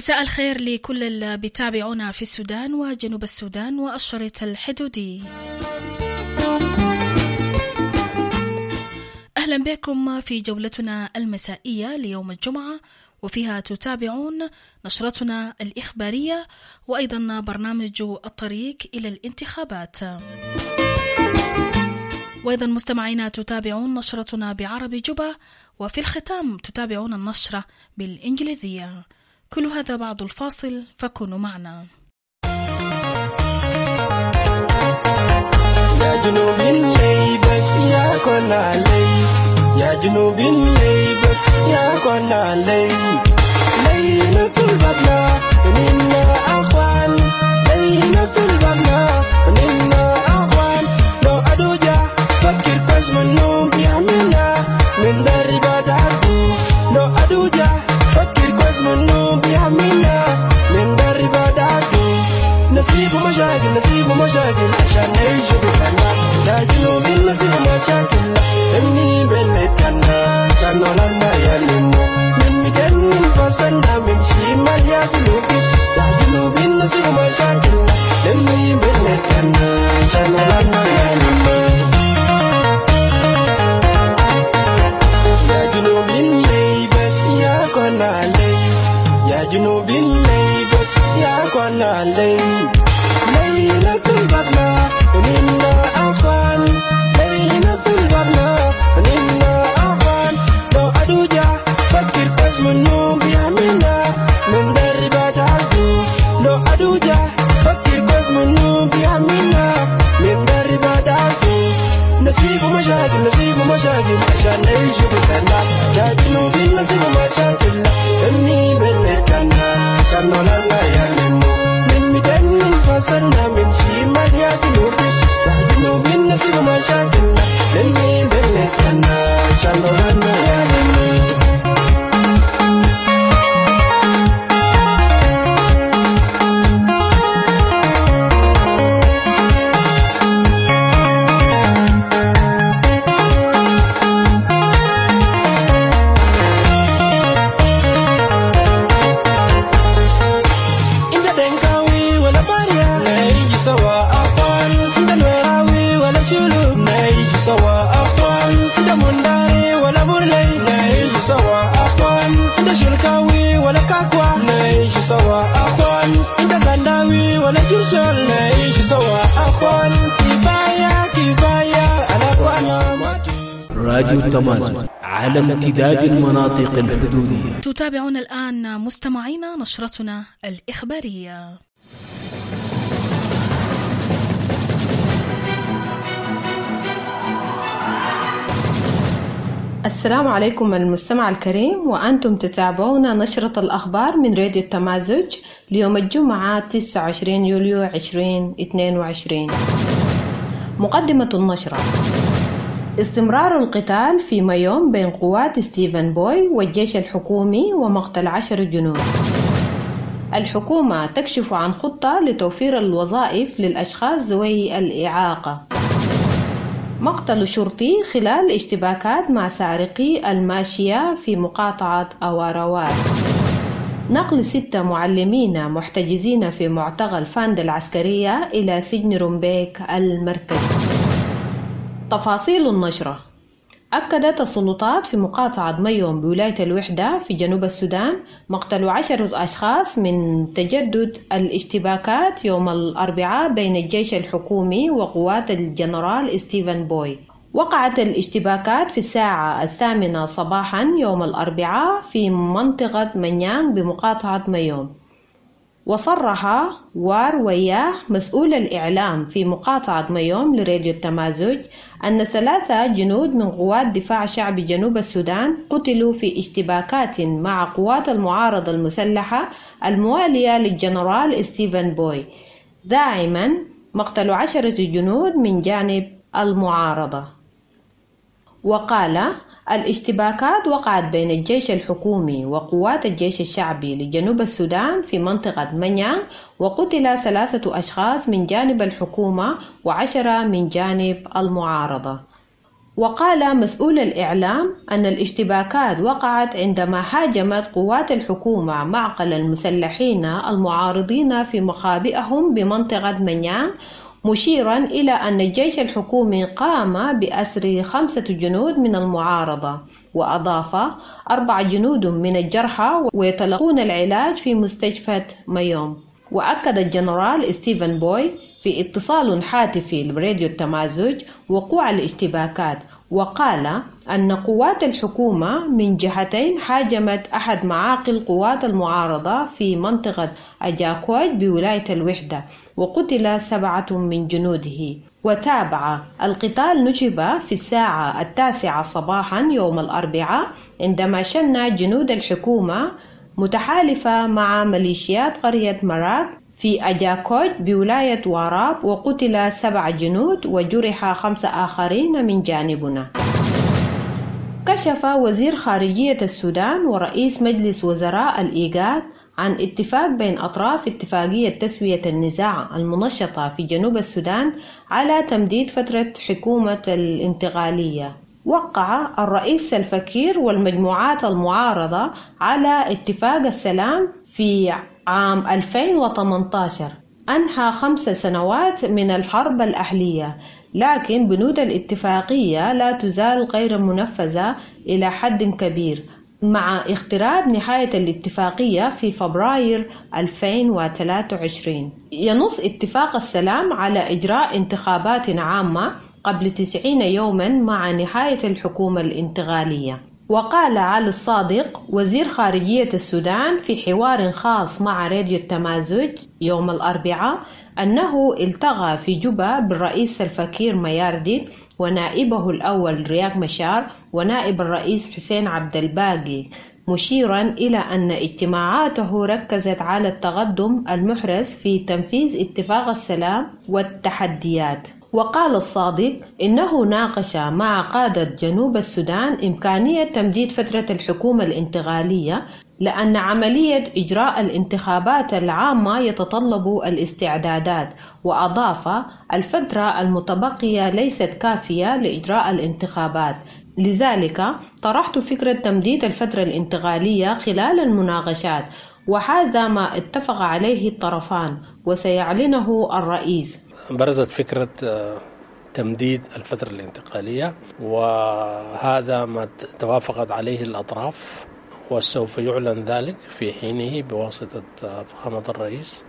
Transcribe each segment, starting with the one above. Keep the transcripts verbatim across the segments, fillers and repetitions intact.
مساء الخير لكل اللي بيتابعونا في السودان وجنوب السودان والشريط الحدودي. أهلا بكم في جولتنا المسائية ليوم الجمعة، وفيها تتابعون نشرتنا الإخبارية وأيضا برنامج الطريق إلى الانتخابات. وأيضا مستمعينا تتابعون نشرتنا بعربي جوبا، وفي الختام تتابعون النشرة بالإنجليزية. كل هذا بعد الفاصل، فكونوا معنا. يا جنوب اللي بس يا كل علي، يا جنوب اللي بس يا كل علي، لينا كل بدنا إننا أخوان، لينا كل بدنا إننا أخوان. لو أدوجا فكر بس منهم بيعملنا من دري بدعو، لو أدوجا فكر بس منهم بيعملنا من دري بدعو. نسيب مشاكل نسيب مشاكل عشان نعيش بسلام، لا جنوب نسيب مشاكل إني بلتنا كان ولنا يلمو من مكان فصلنا من شمال يا جنوبي، يا جنوبي نسيب مشاكل إني بلتنا كان ولنا يلمو. يا جنوبي اللي بس يا كل علي، يا جنوبي اللي بس يا كل علي، لينا كل بدنا وننا أخوان، لينا كل بدنا وننا أخوان. لو أدوجا فكر بس منهم بيعملنا من دري بدعو، لو أدوجا فكر بس منهم بيعملنا من دري بدعو. نسيب مشاكل نسيب مشاكل عشان نعيش بسلام، لا جنوبي نسيب مشاكل إني بلتنا كان ولنا يلمو من مكان فصلنا من شمال يا جنوبي، يا جنوبي نسيب مشاكل إني بلتنا كان ولنا يلمو. راديو التمازج على امتداد المناطق الحدودية. تتابعون الآن مستمعينا نشرتنا الإخبارية. السلام عليكم المستمع الكريم، وأنتم تتابعون نشرة الأخبار من راديو التمازج ليوم الجمعة تسعة وعشرين يوليو ألفين واثنين وعشرين. مقدمة النشرة: استمرار القتال في مايوم بين قوات ستيفن بوي والجيش الحكومي ومقتل عشر جنود. الحكومة تكشف عن خطة لتوفير الوظائف للأشخاص ذوي الإعاقة. مقتل شرطي خلال اشتباكات مع سارقي الماشية في مقاطعة أواروات. نقل ستة معلمين محتجزين في معتقل فاند العسكرية إلى سجن رومبيك المركزي. تفاصيل النشرة: أكدت السلطات في مقاطعة مايوم بولاية الوحدة في جنوب السودان مقتل عشرة أشخاص من تجدد الاشتباكات يوم الأربعاء بين الجيش الحكومي وقوات الجنرال ستيفن بوي. وقعت الاشتباكات في الساعة الثامنة صباحا يوم الأربعاء في منطقة منيان بمقاطعة مايوم. وصرح وار وياه مسؤول الإعلام في مقاطعة مايوم لراديو التمازج أن ثلاثة جنود من قوات دفاع شعب جنوب السودان قتلوا في اشتباكات مع قوات المعارضة المسلحة الموالية للجنرال ستيفن بوي، داعما مقتل عشرة جنود من جانب المعارضة. وقال: الاشتباكات وقعت بين الجيش الحكومي وقوات الجيش الشعبي لجنوب السودان في منطقة منيان، وقتل ثلاثة أشخاص من جانب الحكومة وعشرة من جانب المعارضة. وقال مسؤول الإعلام أن الاشتباكات وقعت عندما هاجمت قوات الحكومة معقل المسلحين المعارضين في مخابئهم بمنطقة منيان، مشيرا إلى أن الجيش الحكومي قام بأسر خمسة جنود من المعارضة، وأضاف أربع جنود من الجرحى ويتلقون العلاج في مستشفى ميوم. وأكد الجنرال ستيفن بوي في اتصال هاتفي لراديو التمازج وقوع الاشتباكات، وقال أن قوات الحكومة من جهتين هاجمت أحد معاقل قوات المعارضة في منطقة أجاكوج بولاية الوحدة، وقتل سبعة من جنوده. وتابع القتال نشب في الساعة التاسعة صباحا يوم الأربعاء عندما شن جنود الحكومة متحالفة مع ميليشيات قرية مراك في أجاكوج بولاية واراب، وقتل سبع جنود وجرح خمسة آخرين من جانبنا. كشف وزير خارجية السودان ورئيس مجلس وزراء الإيجاد عن اتفاق بين أطراف اتفاقية تسوية النزاع المنشطة في جنوب السودان على تمديد فترة حكومة الانتقالية. وقع الرئيس سلفا كير والمجموعات المعارضة على اتفاق السلام في عام ألفين وثمانية عشر أنهى خمس سنوات من الحرب الأهلية، لكن بنود الاتفاقية لا تزال غير منفذة إلى حد كبير مع اقتراب نهاية الاتفاقية في فبراير ألفين وثلاثة وعشرين. ينص اتفاق السلام على إجراء انتخابات عامة قبل تسعين يوما مع نهاية الحكومة الانتقالية. وقال علي الصادق وزير خارجية السودان في حوار خاص مع راديو التمازج يوم الأربعاء أنه التقى في جوبا بالرئيس سلفا كير ميارديت ونائبه الأول رياك مشار ونائب الرئيس حسين عبد الباقي، مشيرا إلى أن اجتماعاته ركزت على التقدم المحرز في تنفيذ اتفاق السلام والتحديات. وقال الصادق إنه ناقش مع قادة جنوب السودان إمكانية تمديد فترة الحكومة الانتقالية لأن عملية إجراء الانتخابات العامة يتطلب الاستعدادات. وأضاف الفترة المتبقية ليست كافية لإجراء الانتخابات، لذلك طرحت فكرة تمديد الفترة الانتقالية خلال المناقشات، وهذا ما اتفق عليه الطرفان وسيعلنه الرئيس. برزت فكرة تمديد الفترة الانتقالية، وهذا ما توافقت عليه الأطراف، وسوف يعلن ذلك في حينه بواسطة فخامة الرئيس.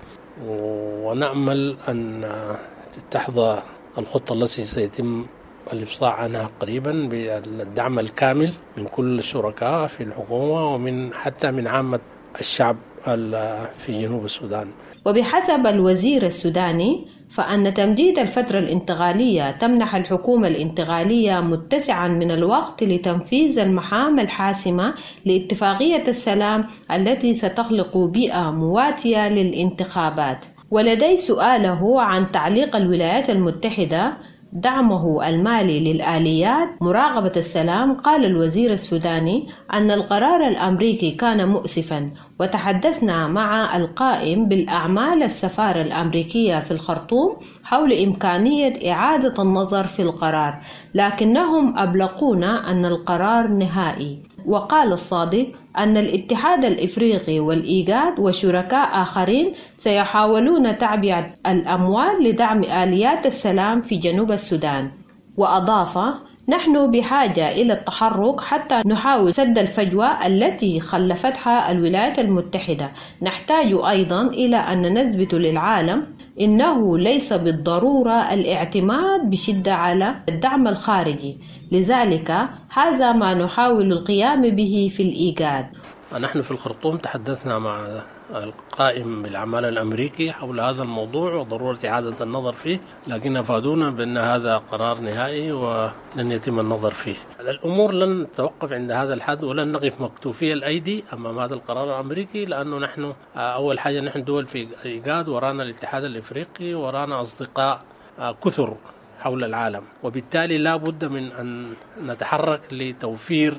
ونأمل أن تحظى الخطة التي سيتم الإفصاح عنها قريبا بالدعم الكامل من كل الشركاء في الحكومة ومن حتى من عامة الشعب في جنوب السودان. وبحسب الوزير السوداني فأن تمديد الفترة الانتقالية تمنح الحكومة الانتقالية متسعا من الوقت لتنفيذ المهام الحاسمة لاتفاقية السلام التي ستخلق بيئة مواتية للانتخابات. ولدي سؤاله عن تعليق الولايات المتحدة دعمه المالي للآليات مراقبة السلام، قال الوزير السوداني أن القرار الأمريكي كان مؤسفا، وتحدثنا مع القائم بالأعمال السفارة الأمريكية في الخرطوم حول إمكانية إعادة النظر في القرار، لكنهم أبلغونا أن القرار نهائي. وقال الصادق أن الاتحاد الإفريقي والإيجاد وشركاء آخرين سيحاولون تعبئة الأموال لدعم آليات السلام في جنوب السودان. وأضاف: نحن بحاجة إلى التحرك حتى نحاول سد الفجوة التي خلفتها الولايات المتحدة. نحتاج أيضا إلى أن نثبت للعالم إنه ليس بالضرورة الاعتماد بشدة على الدعم الخارجي، لذلك هذا ما نحاول القيام به في الإيجاد. نحن في الخرطوم تحدثنا مع القائم بالأعمال الأمريكي حول هذا الموضوع وضرورة إعادة النظر فيه، لكن أفادونا بأن هذا قرار نهائي ولن يتم النظر فيه. الأمور لن تتوقف عند هذا الحد ولن نقف مكتوفي الأيدي أمام هذا القرار الأمريكي، لأنه نحن أول حاجة نحن دول في إيجاد، ورانا الاتحاد الإفريقي، ورانا أصدقاء كثر حول العالم، وبالتالي لا بد من أن نتحرك لتوفير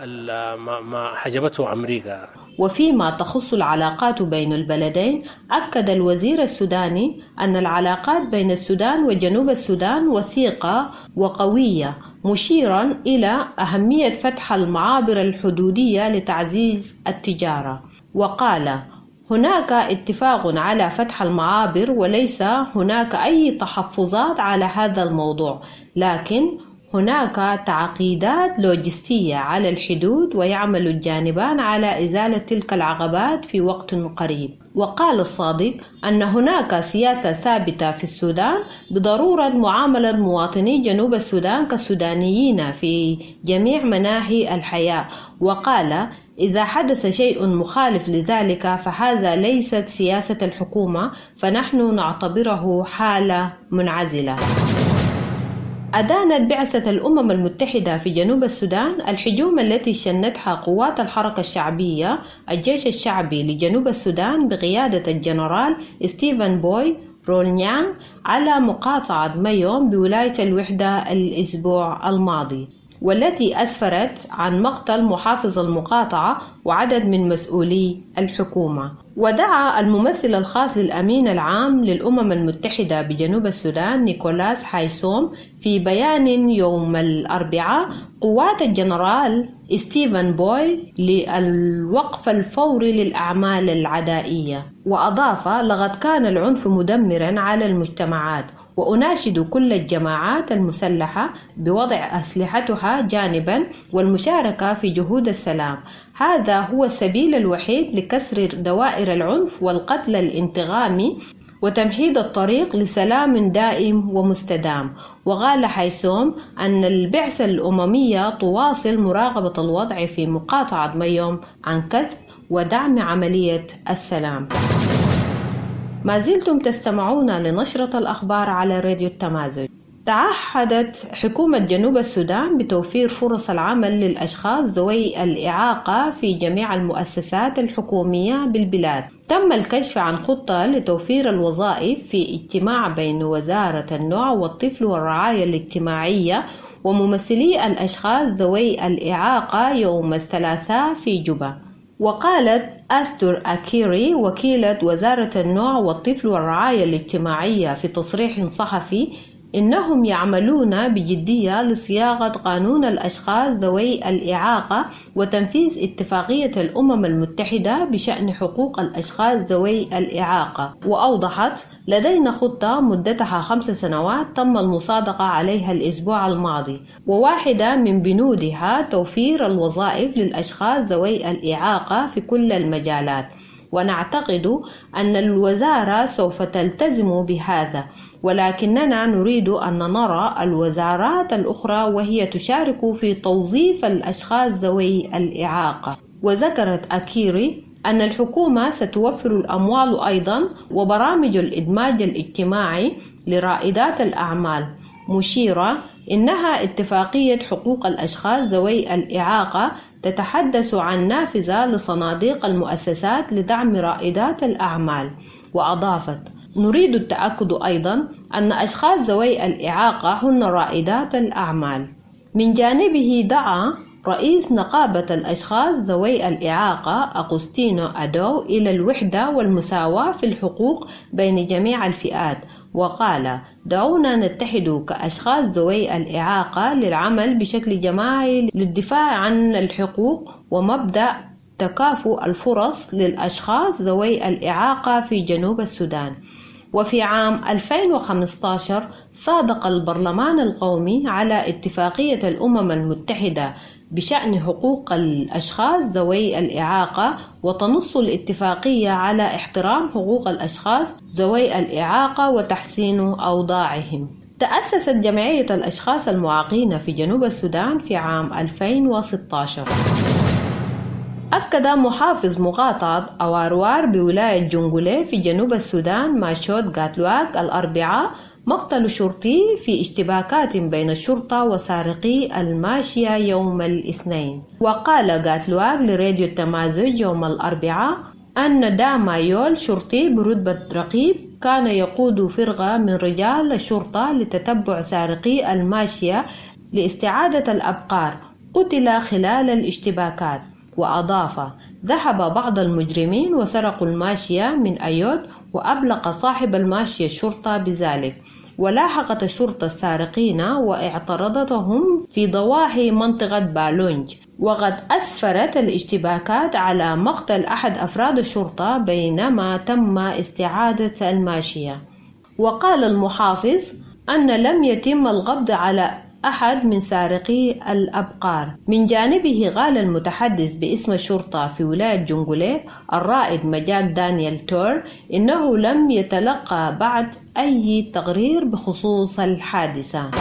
ما حجبته أمريكا. وفيما تخص العلاقات بين البلدين، أكد الوزير السوداني أن العلاقات بين السودان وجنوب السودان وثيقة وقوية، مشيرا إلى أهمية فتح المعابر الحدودية لتعزيز التجارة. وقال: هناك اتفاق على فتح المعابر وليس هناك أي تحفظات على هذا الموضوع، لكن هناك تعقيدات لوجستية على الحدود ويعمل الجانبان على إزالة تلك العقبات في وقت قريب. وقال الصادق أن هناك سياسة ثابتة في السودان بضرورة معاملة مواطني جنوب السودان كسودانيين في جميع مناحي الحياة. وقال: إذا حدث شيء مخالف لذلك فهذا ليست سياسة الحكومة، فنحن نعتبره حالة منعزلة. أدانت بعثة الأمم المتحدة في جنوب السودان الهجوم التي شنتها قوات الحركة الشعبية الجيش الشعبي لجنوب السودان بقيادة الجنرال ستيفن بوي رولنيان على مقاطعة ميوم بولاية الوحدة الأسبوع الماضي، والتي أسفرت عن مقتل محافظ المقاطعة وعدد من مسؤولي الحكومة. ودعا الممثل الخاص للأمين العام للأمم المتحدة بجنوب السودان نيكولاس هايسوم في بيان يوم الأربعاء قوات الجنرال ستيفن بوي للوقف الفوري للأعمال العدائية. وأضاف: لقد كان العنف مدمرا على المجتمعات، وأناشد كل الجماعات المسلحة بوضع أسلحتها جانبا والمشاركة في جهود السلام. هذا هو السبيل الوحيد لكسر دوائر العنف والقتل الانتقامي وتمهيد الطريق لسلام دائم ومستدام. وقال حيثوم أن البعثة الأممية تواصل مراقبة الوضع في مقاطعة ميوم عن كثب ودعم عملية السلام. ما زلتم تستمعون لنشرة الأخبار على راديو التمازج. تعهدت حكومة جنوب السودان بتوفير فرص العمل للأشخاص ذوي الإعاقة في جميع المؤسسات الحكومية بالبلاد. تم الكشف عن خطة لتوفير الوظائف في اجتماع بين وزارة النوع والطفل والرعاية الاجتماعية وممثلي الأشخاص ذوي الإعاقة يوم الثلاثاء في جوبا. وقالت أستر أكيري وكيلة وزارة النوع والطفل والرعاية الاجتماعية في تصريح صحفي إنهم يعملون بجدية لصياغة قانون الأشخاص ذوي الإعاقة وتنفيذ اتفاقية الأمم المتحدة بشأن حقوق الأشخاص ذوي الإعاقة. وأوضحت: لدينا خطة مدتها خمس سنوات تم المصادقة عليها الأسبوع الماضي، وواحدة من بنودها توفير الوظائف للأشخاص ذوي الإعاقة في كل المجالات، ونعتقد أن الوزارة سوف تلتزم بهذا، ولكننا نريد أن نرى الوزارات الأخرى وهي تشارك في توظيف الأشخاص ذوي الإعاقة. وذكرت أكيري أن الحكومة ستوفر الأموال أيضا وبرامج الإدماج الاجتماعي لرائدات الأعمال، مشيرة إنها اتفاقية حقوق الأشخاص ذوي الإعاقة تتحدث عن نافذة لصناديق المؤسسات لدعم رائدات الأعمال. وأضافت: نريد التأكد أيضا أن أشخاص ذوي الإعاقة هن رائدات الأعمال. من جانبه دعا رئيس نقابة الأشخاص ذوي الإعاقة أغوستينو أدو إلى الوحدة والمساواة في الحقوق بين جميع الفئات، وقال: دعونا نتحد كأشخاص ذوي الإعاقة للعمل بشكل جماعي للدفاع عن الحقوق ومبدأ تكافؤ الفرص للأشخاص ذوي الإعاقة في جنوب السودان. وفي عام ألفين وخمسة عشر صادق البرلمان القومي على اتفاقية الأمم المتحدة بشأن حقوق الأشخاص ذوي الإعاقة، وتنص الاتفاقية على احترام حقوق الأشخاص ذوي الإعاقة وتحسين أوضاعهم. تأسست جمعية الأشخاص المعاقين في جنوب السودان في عام ألفين وستة عشر. أكد محافظ مقاطعة أواروار بولاية جنجولي في جنوب السودان ماشوت غاتلواك الأربعاء مقتل شرطي في اشتباكات بين الشرطة وسارقي الماشية يوم الاثنين. وقال غاتلواك لراديو التمازج يوم الأربعاء أن دامايول شرطي برتبة رقيب كان يقود فرقة من رجال الشرطة لتتبع سارقي الماشية لاستعادة الأبقار قتل خلال الاشتباكات. وأضاف: ذهب بعض المجرمين وسرقوا الماشية من أيود، وأبلغ صاحب الماشية الشرطة بذلك. ولاحقت الشرطة السارقين واعترضتهم في ضواحي منطقة بالونج، وقد أسفرت الاشتباكات على مقتل أحد أفراد الشرطة بينما تم استعادة الماشية. وقال المحافظ أن لم يتم القبض على أحد من سارقي الأبقار. من جانبه قال المتحدث باسم الشرطة في ولاية جونغولي الرائد مجاك دانيال تور إنه لم يتلقى بعد أي تقرير بخصوص الحادثة.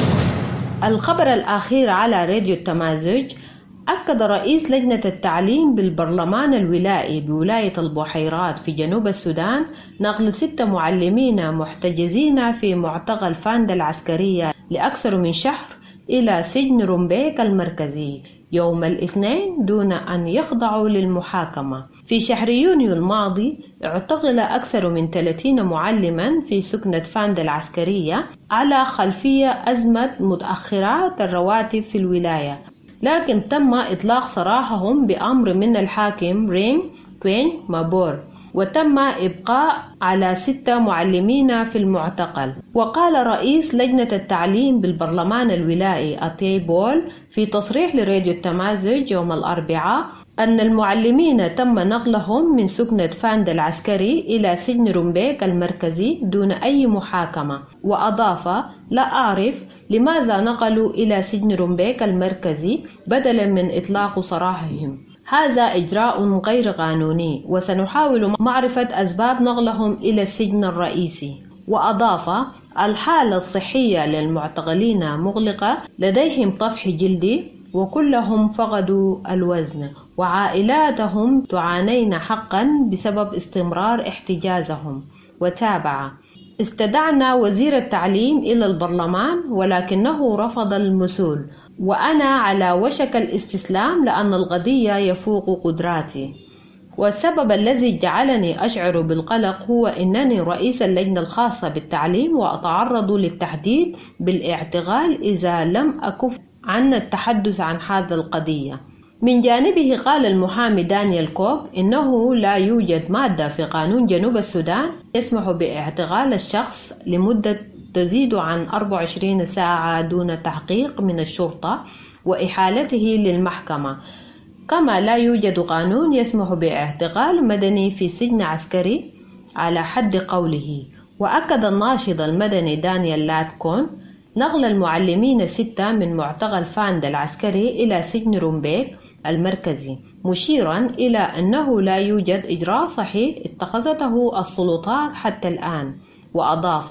الخبر الأخير على راديو التمازج، أكد رئيس لجنة التعليم بالبرلمان الولائي بولاية البحيرات في جنوب السودان نقل ستة معلمين محتجزين في معتقل فاندا العسكرية لأكثر من شهر إلى سجن رومبيك المركزي يوم الاثنين دون أن يخضعوا للمحاكمة. في شهر يونيو الماضي اعتقل أكثر من ثلاثين معلما في سكنة فاندا العسكرية على خلفية أزمة متأخرات الرواتب في الولاية، لكن تم إطلاق سراحهم بأمر من الحاكم رينغ توين مابور، وتم إبقاء على ستة معلمين في المعتقل. وقال رئيس لجنة التعليم بالبرلمان الولائي أتي بول في تصريح لراديو التمازج يوم الأربعاء أن المعلمين تم نقلهم من سكنة فاندا العسكري إلى سجن رومبيك المركزي دون أي محاكمة. وأضاف: لا أعرف لماذا نقلوا إلى سجن رومبيك المركزي بدلا من إطلاق سراحهم. هذا إجراء غير قانوني وسنحاول معرفة أسباب نقلهم إلى السجن الرئيسي. وأضاف: الحالة الصحية للمعتقلين مغلقة، لديهم طفح جلدي وكلهم فقدوا الوزن، وعائلاتهم تعانين حقا بسبب استمرار احتجازهم. وتابع: استدعنا وزير التعليم إلى البرلمان ولكنه رفض المثول، وأنا على وشك الاستسلام لأن القضية يفوق قدراتي. والسبب الذي جعلني أشعر بالقلق هو أنني رئيس اللجنة الخاصة بالتعليم وأتعرض للتهديد بالاعتقال إذا لم أكف عن التحدث عن هذه القضية. من جانبه قال المحامي دانيال كوك إنه لا يوجد مادة في قانون جنوب السودان يسمح باعتقال الشخص لمدة تزيد عن أربع وعشرين ساعة دون تحقيق من الشرطة وإحالته للمحكمة، كما لا يوجد قانون يسمح باعتقال مدني في سجن عسكري على حد قوله. وأكد الناشط المدني دانيال لاتكون نقل المعلمين ستة من معتقل فاندا العسكري إلى سجن رومبيك المركزي، مشيرا إلى أنه لا يوجد إجراء صحيح اتخذته السلطات حتى الآن. وأضاف: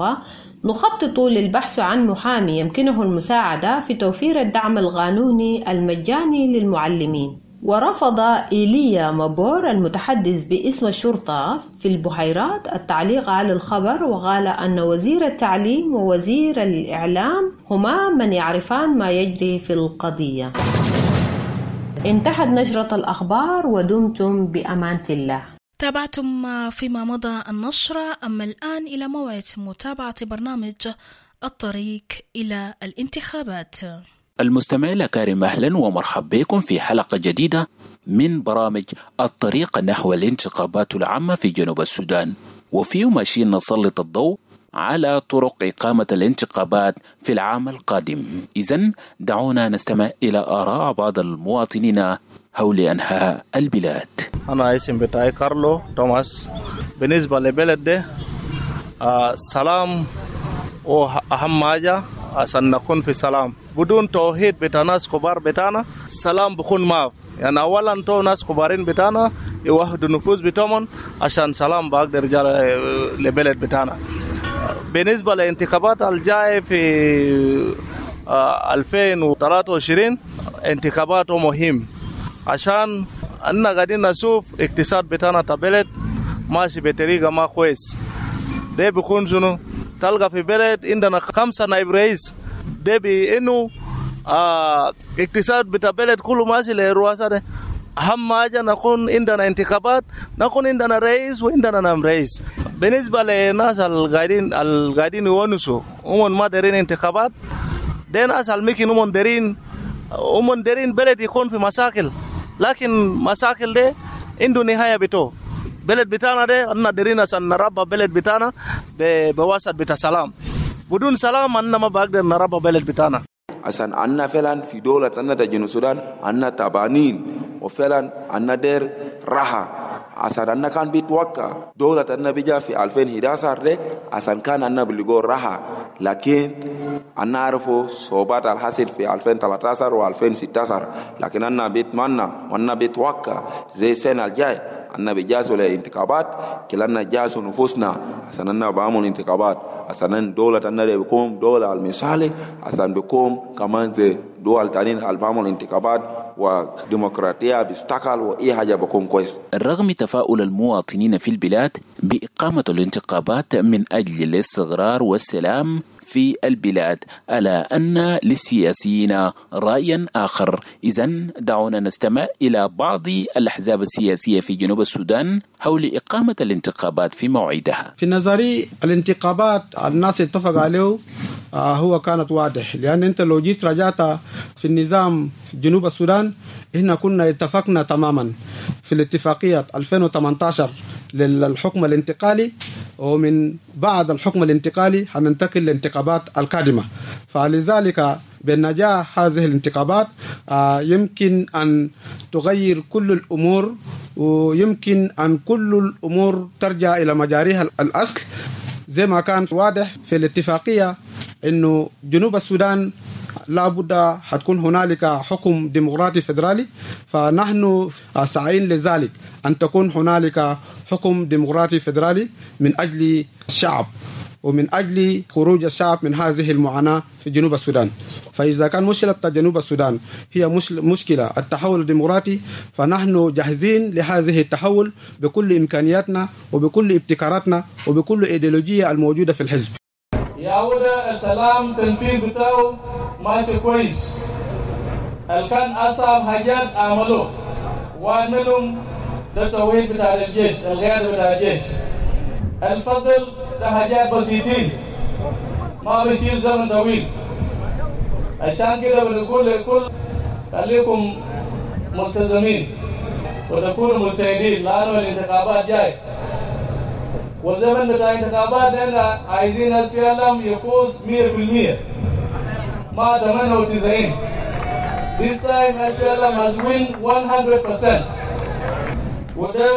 نخطط للبحث عن محامي يمكنه المساعدة في توفير الدعم القانوني المجاني للمعلمين. ورفض إيليا مابور المتحدث باسم الشرطة في البحيرات التعليق على الخبر، وقال أن وزير التعليم ووزير الإعلام هما من يعرفان ما يجري في القضية. انتهت نشرة الأخبار ودمتم بأمانة الله. تابعتم فيما مضى النشرة، أما الآن إلى موعد متابعة برنامج الطريق إلى الانتخابات. المستمعين الكرام، أهلا ومرحبا بكم في حلقة جديدة من برامج الطريق نحو الانتخابات العامة في جنوب السودان، وفيه ماشيين نسلط الضوء على طرق إقامة الانتخابات في العام القادم. إذن دعونا نستمع إلى آراء بعض المواطنين حول أنحاء البلاد. أنا اسم بتاعي كارلو توماس. بالنسبة للبلد ده آه سلام وأهم حاجة عشان نكون في سلام. بدون توحيد بتاع ناس كبار بتاعنا سلام بكون ما يعني. أولا تو ناس كبارين بتاعنا يوحدوا النفوس بتاعهم عشان سلام بقدر رجال لبلد بتاعنا. بالنسبة للانتخابات الجاية في آه ألفين وثلاثة وعشرين انتخابات مهم عشان أننا قاعدين نشوف اقتصاد بتاعنا تبلد ماشي بطريقة ما كويس. ده بيكون شنو؟ تلقى في بلد عندنا خمسة نائب رئيس، ده بإنه آه اقتصاد بتاع بلد كله ماشي للرؤساء. ده أهم حاجة نكون عندنا انتخابات، نكون عندنا رئيس وعندنا نائب رئيس. بالنسبة للناس القاعدين القاعدين يونسوا هم ما دارين انتخابات، ده ناس المكين هم دارين هم دارين بلد يكون في مشاكل، لكن مشاكل ده عنده نهاية بتو. بلد بتاعنا ده أننا دارين عشان نربى بلد بتاعنا بواسط بتاع سلام. بدون سلام أننا ما بقدر نربى بلد بتاعنا. عشان عنا فعلا في دولة أننا جنوب السودان عنا تبانين وفعلا عنا دير راحة. عشان أننا كان بيتوقع دولة أننا بيجا في ألفين وأحد عشر عشان كان أننا بلغو راحة، لكن أننا عرفوا صعوبات الحاصل في ألفين وثلاثة عشر و ألفين وستة عشر، لكن أننا بيتمنى وأننا بيتوقع زي السنة الجاي أننا بيجازوا للانتخابات كلنا جازوا نفوسنا عشان أننا بعمل انتخابات عشان دولة أننا بيكون دولة المثالي عشان بيكون كمان زي دول تانيين اللي بعمل انتخابات وديمقراطية بيستقل وإيه حاجة بيكون كويس. رغم تفاؤل المواطنين في البلاد بإقامة الانتخابات من أجل الاستقرار والسلام في البلاد، ألا أن للسياسيين رأيا آخر. إذن دعونا نستمع إلى بعض الأحزاب السياسية في جنوب السودان حول إقامة الانتخابات في موعدها. في نظري الانتخابات الناس اتفق عليه هو كانت واضح، لأن أنت لو جيت رجعت في النظام في جنوب السودان إحنا كنا اتفقنا تماما في الاتفاقية ألفين وثمانية عشر للحكم الانتقالي، ومن بعد الحكم الانتقالي هننتقل للانتخابات القادمة. فلذلك بنجاح هذه الانتخابات يمكن أن تغير كل الأمور، ويمكن أن كل الأمور ترجع إلى مجاريها الأصل زي ما كان واضح في الاتفاقية إنه جنوب السودان لابد حتكون هنالك حكم ديمقراطي فدرالي، فنحن سعيين لذلك أن تكون هنالك حكم ديمقراطي فدرالي من أجل الشعب ومن أجل خروج الشعب من هذه المعاناة في جنوب السودان. فإذا كان مشكلة جنوب السودان هي مشكلة التحول الديمقراطي، فنحن جاهزين لهذه التحول بكل إمكانياتنا وبكل ابتكاراتنا وبكل إيديولوجية الموجودة في الحزب. يا ودا السلام تنفيذ بتاعه ماشي كويس، الكان أصعب حاجات عملوه، ومنهم ده التوحيد بتاع الجيش، القيادة بتاع الجيش. الفضل ده حاجات بسيطين ما بيشيل زمن طويل. عشان كده بنقول لكل خليكم ملتزمين وتكونوا مستعدين لأنه الانتخابات جاي، والزمن بتاع الانتخابات ده عايزين أسفلهم يفوز مية في المية ما ثمانية وتسعين. This time أسفلهم has win one hundred percent، وده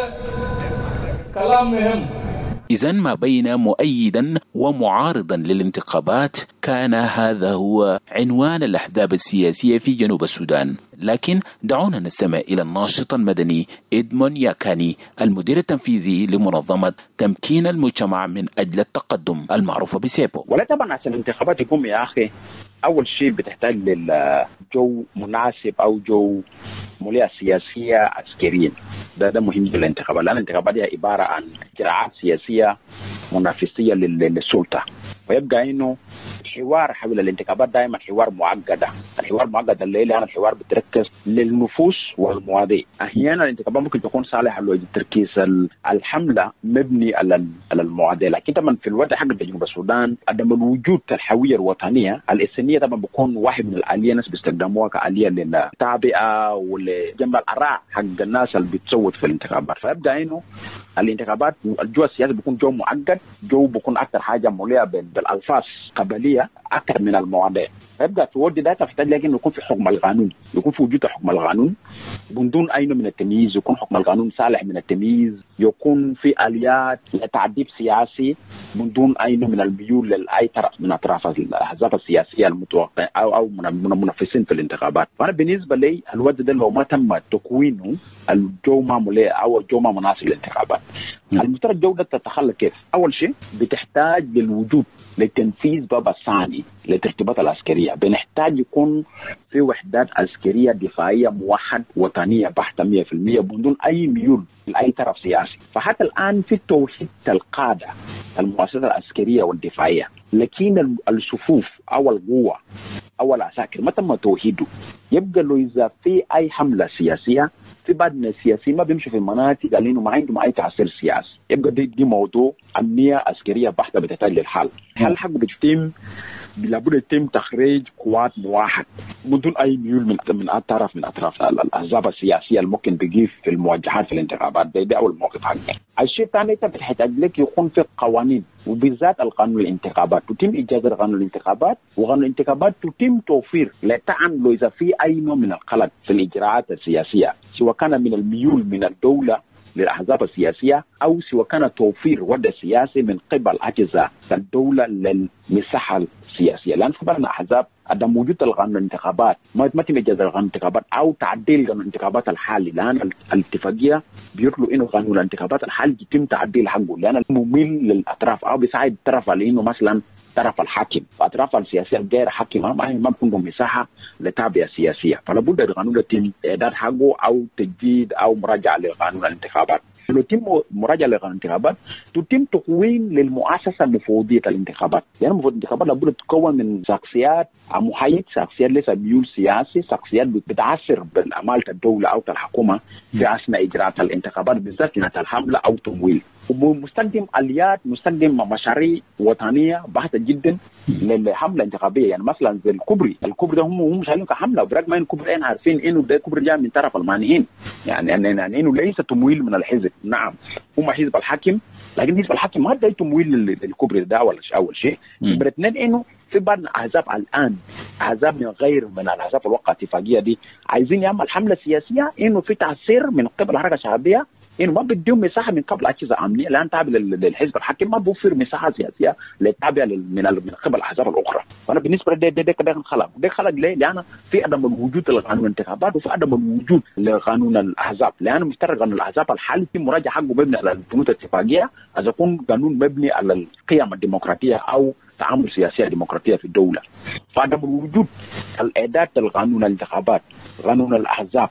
كلام مهم. إذن ما بين مؤيدا ومعارضا للانتخابات كان هذا هو عنوان الأحزاب السياسية في جنوب السودان. لكن دعونا نستمع إلى الناشط المدني إدمون ياكاني المدير التنفيذي لمنظمة تمكين المجتمع من أجل التقدم المعروفة بسيبو. ولا طبعا عشان الانتخابات يقوم يا أخي أول شيء بتحتاج للجو مناسب أو جو مليئة سياسية عسكريا. ده ده مهم للانتخابات، لأن الانتخابات هي عبارة عن إجراءات سياسية منافسية للسلطة، ويبقى إنه الحوار حول الانتخابات دائما حوار معقد. الحوار معقد الليلة لأن الحوار بتركز للنفوس والمواضيع. أحيانا الانتخابات ممكن تكون صالحة لتركيز الحملة مبني على المواضيع، لكن طبعا في الوضع حق جنوب السودان عدم الوجود الهوية الوطنية الإثنية طبعا بيكون واحد من الآلية الناس بيستخدموها كآلية للتعبئة ولجمع الآراء حق الناس اللي بتصوت في الانتخابات. فيبقى إنه الانتخابات الجو السياسي بيكون جو معقد، جو بيكون أكثر حاجة مليئة بالألفاظ قبلية أكثر من المواضيع. فيبقى في وجه ده تحتاج لكن يكون في حكم القانون، يكون في وجود حكم القانون من دون أي نوع من التمييز، يكون حكم القانون صالح من التمييز، يكون في آليات لتعذيب سياسي من دون أي نوع من الميول لأي طرف من أطراف الأحزاب السياسية المتوقع أو أو من المنافسين في الانتخابات. فأنا بالنسبة لي الوجه ده لو ما تم تكوينه الجو ما مليء أو الجو ما مناسب للانتخابات. المفترض الجو ده تتخلى كيف؟ أول شيء بتحتاج للوجود لتنفيذ باب الثاني للترتيبات العسكرية. بنحتاج يكون في وحدات عسكرية دفاعية موحد وطنية بحتة مية في المية بدون أي ميول لأي طرف سياسي. فحتى الآن في توحيد القادة المؤسسات العسكرية والدفاعية، لكن الصفوف أو القوة أو العساكر ما تم توحيده. يبقى له إذا في أي حملة سياسية في بعض من السياسيين ما بيمشوا في المناطق لانه ما عندهم اي تاثير سياسي. يبقى دي, دي موضوع امنيه عسكريه بحته بتحتاج للحل. هل حقه بيتم لابد يتم تخريج قوات موحد بدون اي ميول من من طرف من اطراف الاحزاب السياسيه الممكن بيجي في المواجهات في الانتخابات. ده, ده اول موقف حقيقي. الشيء الثاني انت بتحتاج لك يكون في قوانين، وبالذات القانون الانتخابات تتم اجازه قانون الانتخابات، وقانون الانتخابات تتم توفير لتعن لو اذا في اي نوع من الخلل في الاجراءات السياسيه، سواء كان من الميول من الدوله للأحزاب السياسية أو سواء كان توفير وضع سياسي من قبل أجهزة الدولة للمساحة السياسية. لأن خبرنا الأحزاب عدم وجود القانون الانتخابات ما ما تم إجازة قانون الانتخابات أو تعديل قانون الانتخابات الحالي، لأن الاتفاقية بيطلوا إنه قانون الانتخابات الحالي يتم تعديل حقه، لأن مميل للأطراف أو بيساعد الطرف على إنه مثلا طرف الحاكم، فأطراف السياسية الغير حاكمة ما ما بيكون مساحة لتعبئة سياسية، فلا بد القانون يتم إعداد حقه أو تجديد أو مراجعة لقانون الانتخابات. لو يتم مراجعة لقانون الانتخابات تتم تقويم للمؤسسة المفوضية الانتخابات، يعني مفوضية الانتخابات لابد تتكون من شخصيات محايد، شخصيات ليس ميول سياسي، شخصيات بتعثر بالأعمال الدولة أو الحكومة في أثناء إجراءات الانتخابات بالذات كانت الحملة أو تمويل، ومستخدم آليات مستخدم مشاريع وطنية بحتة جدا للحملة الانتخابية. يعني مثلا زي الكوبري، الكوبري ده هم هم شايلين كحملة، وبرغم ان الكوبري احنا عارفين انه ده كوبري جاي من طرف المانعين، يعني يعني, يعني انه ليس تمويل من الحزب. نعم هم حزب الحاكم، لكن حزب الحاكم ما ده تمويل للكوبري ده اول اول شيء. نمرة اثنين انه في بعض الاحزاب الان احزاب من غير من الاحزاب الوقع اتفاقيه دي عايزين يعمل حمله سياسيه انه في تاثير من قبل الحركه الشعبيه، انه ما بديهم مساحه من قبل اجهزه امنيه، لان تابع للحزب الحاكم ما بوفر مساحه سياسيه للتابع من من قبل الاحزاب الاخرى. فانا بالنسبه لي ده ده ده خلق ده خلق ليه؟ لان في عدم الوجود لقانون الانتخابات وفي عدم الوجود لقانون الاحزاب، لانه مفترض قانون الاحزاب الحالي في مراجعه حقه مبني على البنود الاتفاقيه، اذا يكون قانون مبني على القيم الديمقراطيه او تعامل سياسيه ديمقراطيه في الدوله. فعدم الوجود الاعداد لقانون الانتخابات، قانون الاحزاب،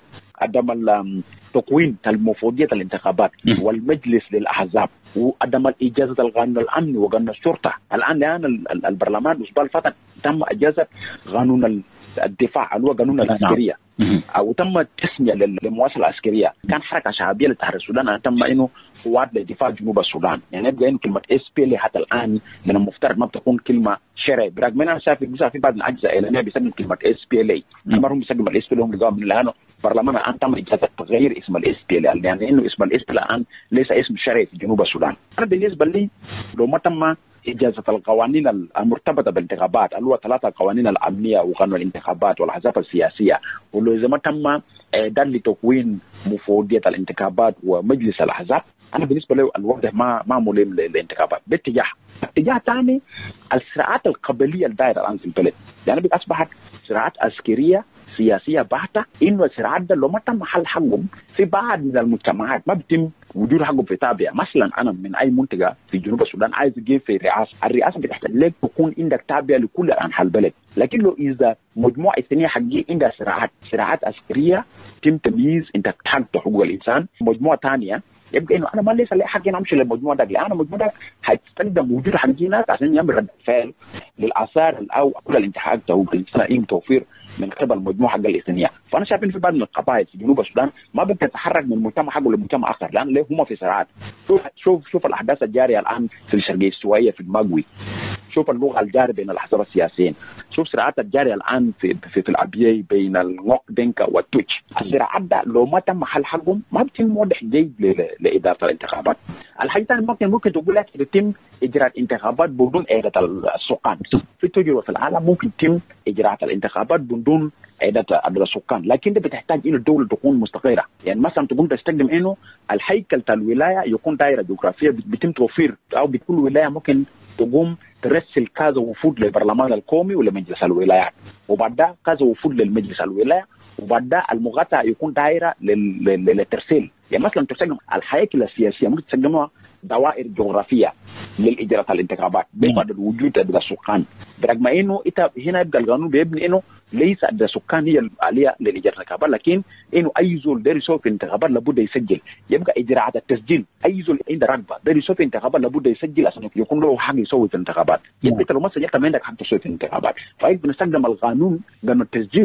عدم تكوين المفوضية الانتخابات والمجلس للأحزاب، وعدم إجازة القانون الأمني وقانون الشرطة. الآن لأن البرلمان الأسبوع الفاتت تم إجازة قانون الدفاع اللي هو قانون العسكرية، أو تم التسمية للمؤسسة العسكرية. كان حركة شعبية لتحرير السودان تم إنه قوات لدفاع جنوب السودان، يعني يبقى إنه كلمة إس بي إل حتى الآن من المفترض ما بتكون كلمة شرعي، برغم أن أنا شايف في بعض الأجزاء الإعلامية بيستخدم كلمة إس بي إل، ما هم بيستخدموا الإس بي إل هم اللي من لأنه البرلمان الآن تم إجازة تغيير اسم الإس بي إل، يعني إنه اسم الإس بي إل الآن ليس اسم شرعي في جنوب السودان. أنا بالنسبة لي لو ما تم إجازة القوانين المرتبطة بالانتخابات اللي هو ثلاثة قوانين الأمنية وقانون الانتخابات والأحزاب السياسية، ولو إذا ما تم إعداد لتكوين مفوضية الانتخابات ومجلس الأحزاب، أنا بالنسبة لي الوضع ما ما ملائم للانتخابات. باتجاه اتجاه ثاني الصراعات القبلية الدائرة الآن في البلد، يعني أصبحت صراعات عسكرية سياسية بحتة، إنه الصراعات ده لو ما تم حل حقهم في بعض من المجتمعات ما بيتم وجود حقهم في تابعة. مثلا أنا من أي منطقة في جنوب السودان عايز أجي في رئاسة، الرئاسة بتحتاج لك تكون عندك تابعة لكل أنحاء البلد، لكن لو إذا مجموعة إثنية حقيقية عندها صراعات صراعات عسكرية تم تمييز أنت تحقق حقوق الإنسان، مجموعة ثانية يبقى إنه أنا ما ليس لي حق أمشي للمجموعة ده، لأن المجموعة ده هتستخدم وجود حقيقي عشان يعمل رد فعل للآثار أو كل الانتحاك أو بالإنسان توفير من قبل مجموعة حق الإثنية. فأنا شايف إن في بعض من القبائل في جنوب السودان ما بدها تتحرك من مجتمع حقه لمجتمع آخر، لأن ليه هم في صراعات. شوف شوف شوف الأحداث الجارية الآن في الشرقية السوية في المقوي، شوف اللغة الجارية بين الأحزاب السياسيين، شوف صراعات الجارية الآن في في, في الأبيي بين النوك دينكا والتويتش. الصراعات ده لو ما تم حل حقهم ما بيتم واضح جيد لإدارة الانتخابات. الحاجة الثانية ممكن ممكن تقول لك يتم إجراء انتخابات بدون إعادة السكان. في تجربة في العالم ممكن يتم إجراء الانتخابات بدون إعادة السكان، لكن ده بتحتاج إنه الدولة تكون مستقرة. يعني مثلا تقوم تستخدم إنه الهيكل تاع الولاية يكون دائرة جغرافية بيتم توفير، أو بكل ولاية ممكن تقوم ترسل كذا وفود للبرلمان القومي ولمجلس الولايات، وبعد ده كذا وفود للمجلس الولاية، وبعد ده المغطى يكون دائرة للترسيل. يعني مثلا تستخدم الهيكل السياسية ممكن تستخدمها دوائر جغرافية للإجراءات الانتخابات بعد الوجود عدد السكان، برغم إنه إنت هنا يبقى القانون بيبني إنه ليس عدد السكان هي الآلية للإجراءات الانتخابات، لكن إنه أي زول داري يسوي في الانتخابات لابد يسجل. يبقى إجراءات التسجيل أي زول عنده رغبة داري يسوي في الانتخابات لابد يسجل عشان يكون له حق يسوي في الانتخابات. يبقى لو ما سجلت ما عندك حق تسوي في الانتخابات. فإذا بنستخدم القانون قانون التسجيل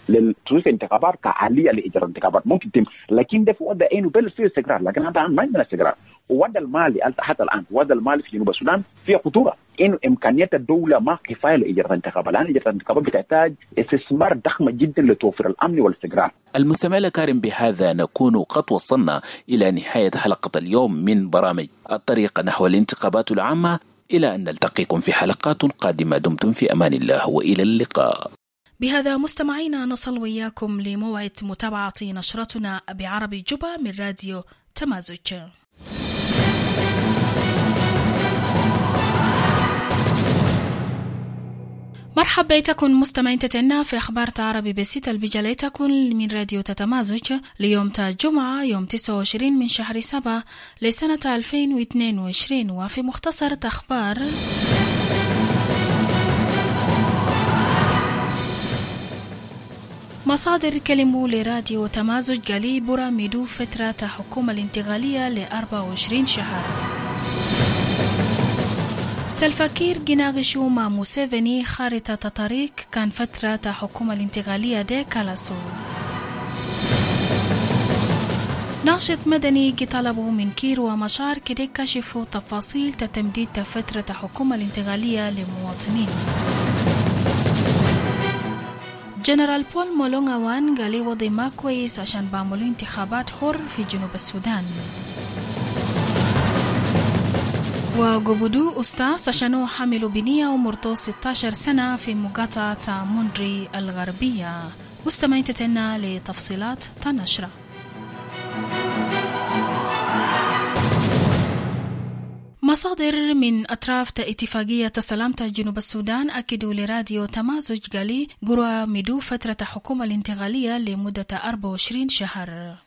لتصويت الانتخابات كآلية لإجراء الانتخابات ممكن تتم، لكن ده في وضع إنه بلد فيه استقرار، لكن هذا ما عندنا استقرار. ووضع المالي حتى الآن وضع المالي في جنوب السودان فيه خطورة، إنه إمكانيات الدولة ما كفاية لإجراء الانتخابات، لأن إجراء الانتخابات بتحتاج استثمار ضخم جدا لتوفير الأمن والاستقرار. المستمع الكريم، بهذا نكون قد وصلنا إلى نهاية حلقة اليوم من برامج الطريق نحو الانتخابات العامة. إلى أن نلتقيكم في حلقات قادمة. دمتم في أمان الله وإلى اللقاء. بهذا مستمعينا نصل وياكم لموعد متابعة نشرتنا بعربي جوبا من راديو تمازج. مرحبا بكم مستمعين تتنا في أخبار عربي بسيطة البجاليتكم من راديو تتمازج ليوم الجمعة يوم تسعة وعشرين من شهر سبعة لسنة ألفين واثنين وعشرين. وفي مختصر أخبار: مصادر كلموا لراديو تمازج قالي برا ميدو فترة حكومة الانتقالية ل أربعة وعشرين شهر. سلفاكير جناغشو مع موسيفني خارطة طريق كان فترة حكومة الانتقالية دي كالاسو. ناشط مدني طلبوا من كير ومشار كده كشفوا تفاصيل تتمديد فترة حكومة الانتقالية لمواطنين. جنرال بول مولونغ وان قالي وضع ما كويس عشان بعملوا انتخابات حر في جنوب السودان. وقبضوا أستاذ عشانه حملوا بنية ومرته ستة عشر سنة في مقاطعة موندري الغربية. مستمعين تتنا لتفصيلات النشرة. مصادر من أطراف اتفاقية سلامة جنوب السودان أكدوا لراديو تمازج قالي قرى مدو فترة حكومة الانتقالية لمدة أربعة وعشرين شهر.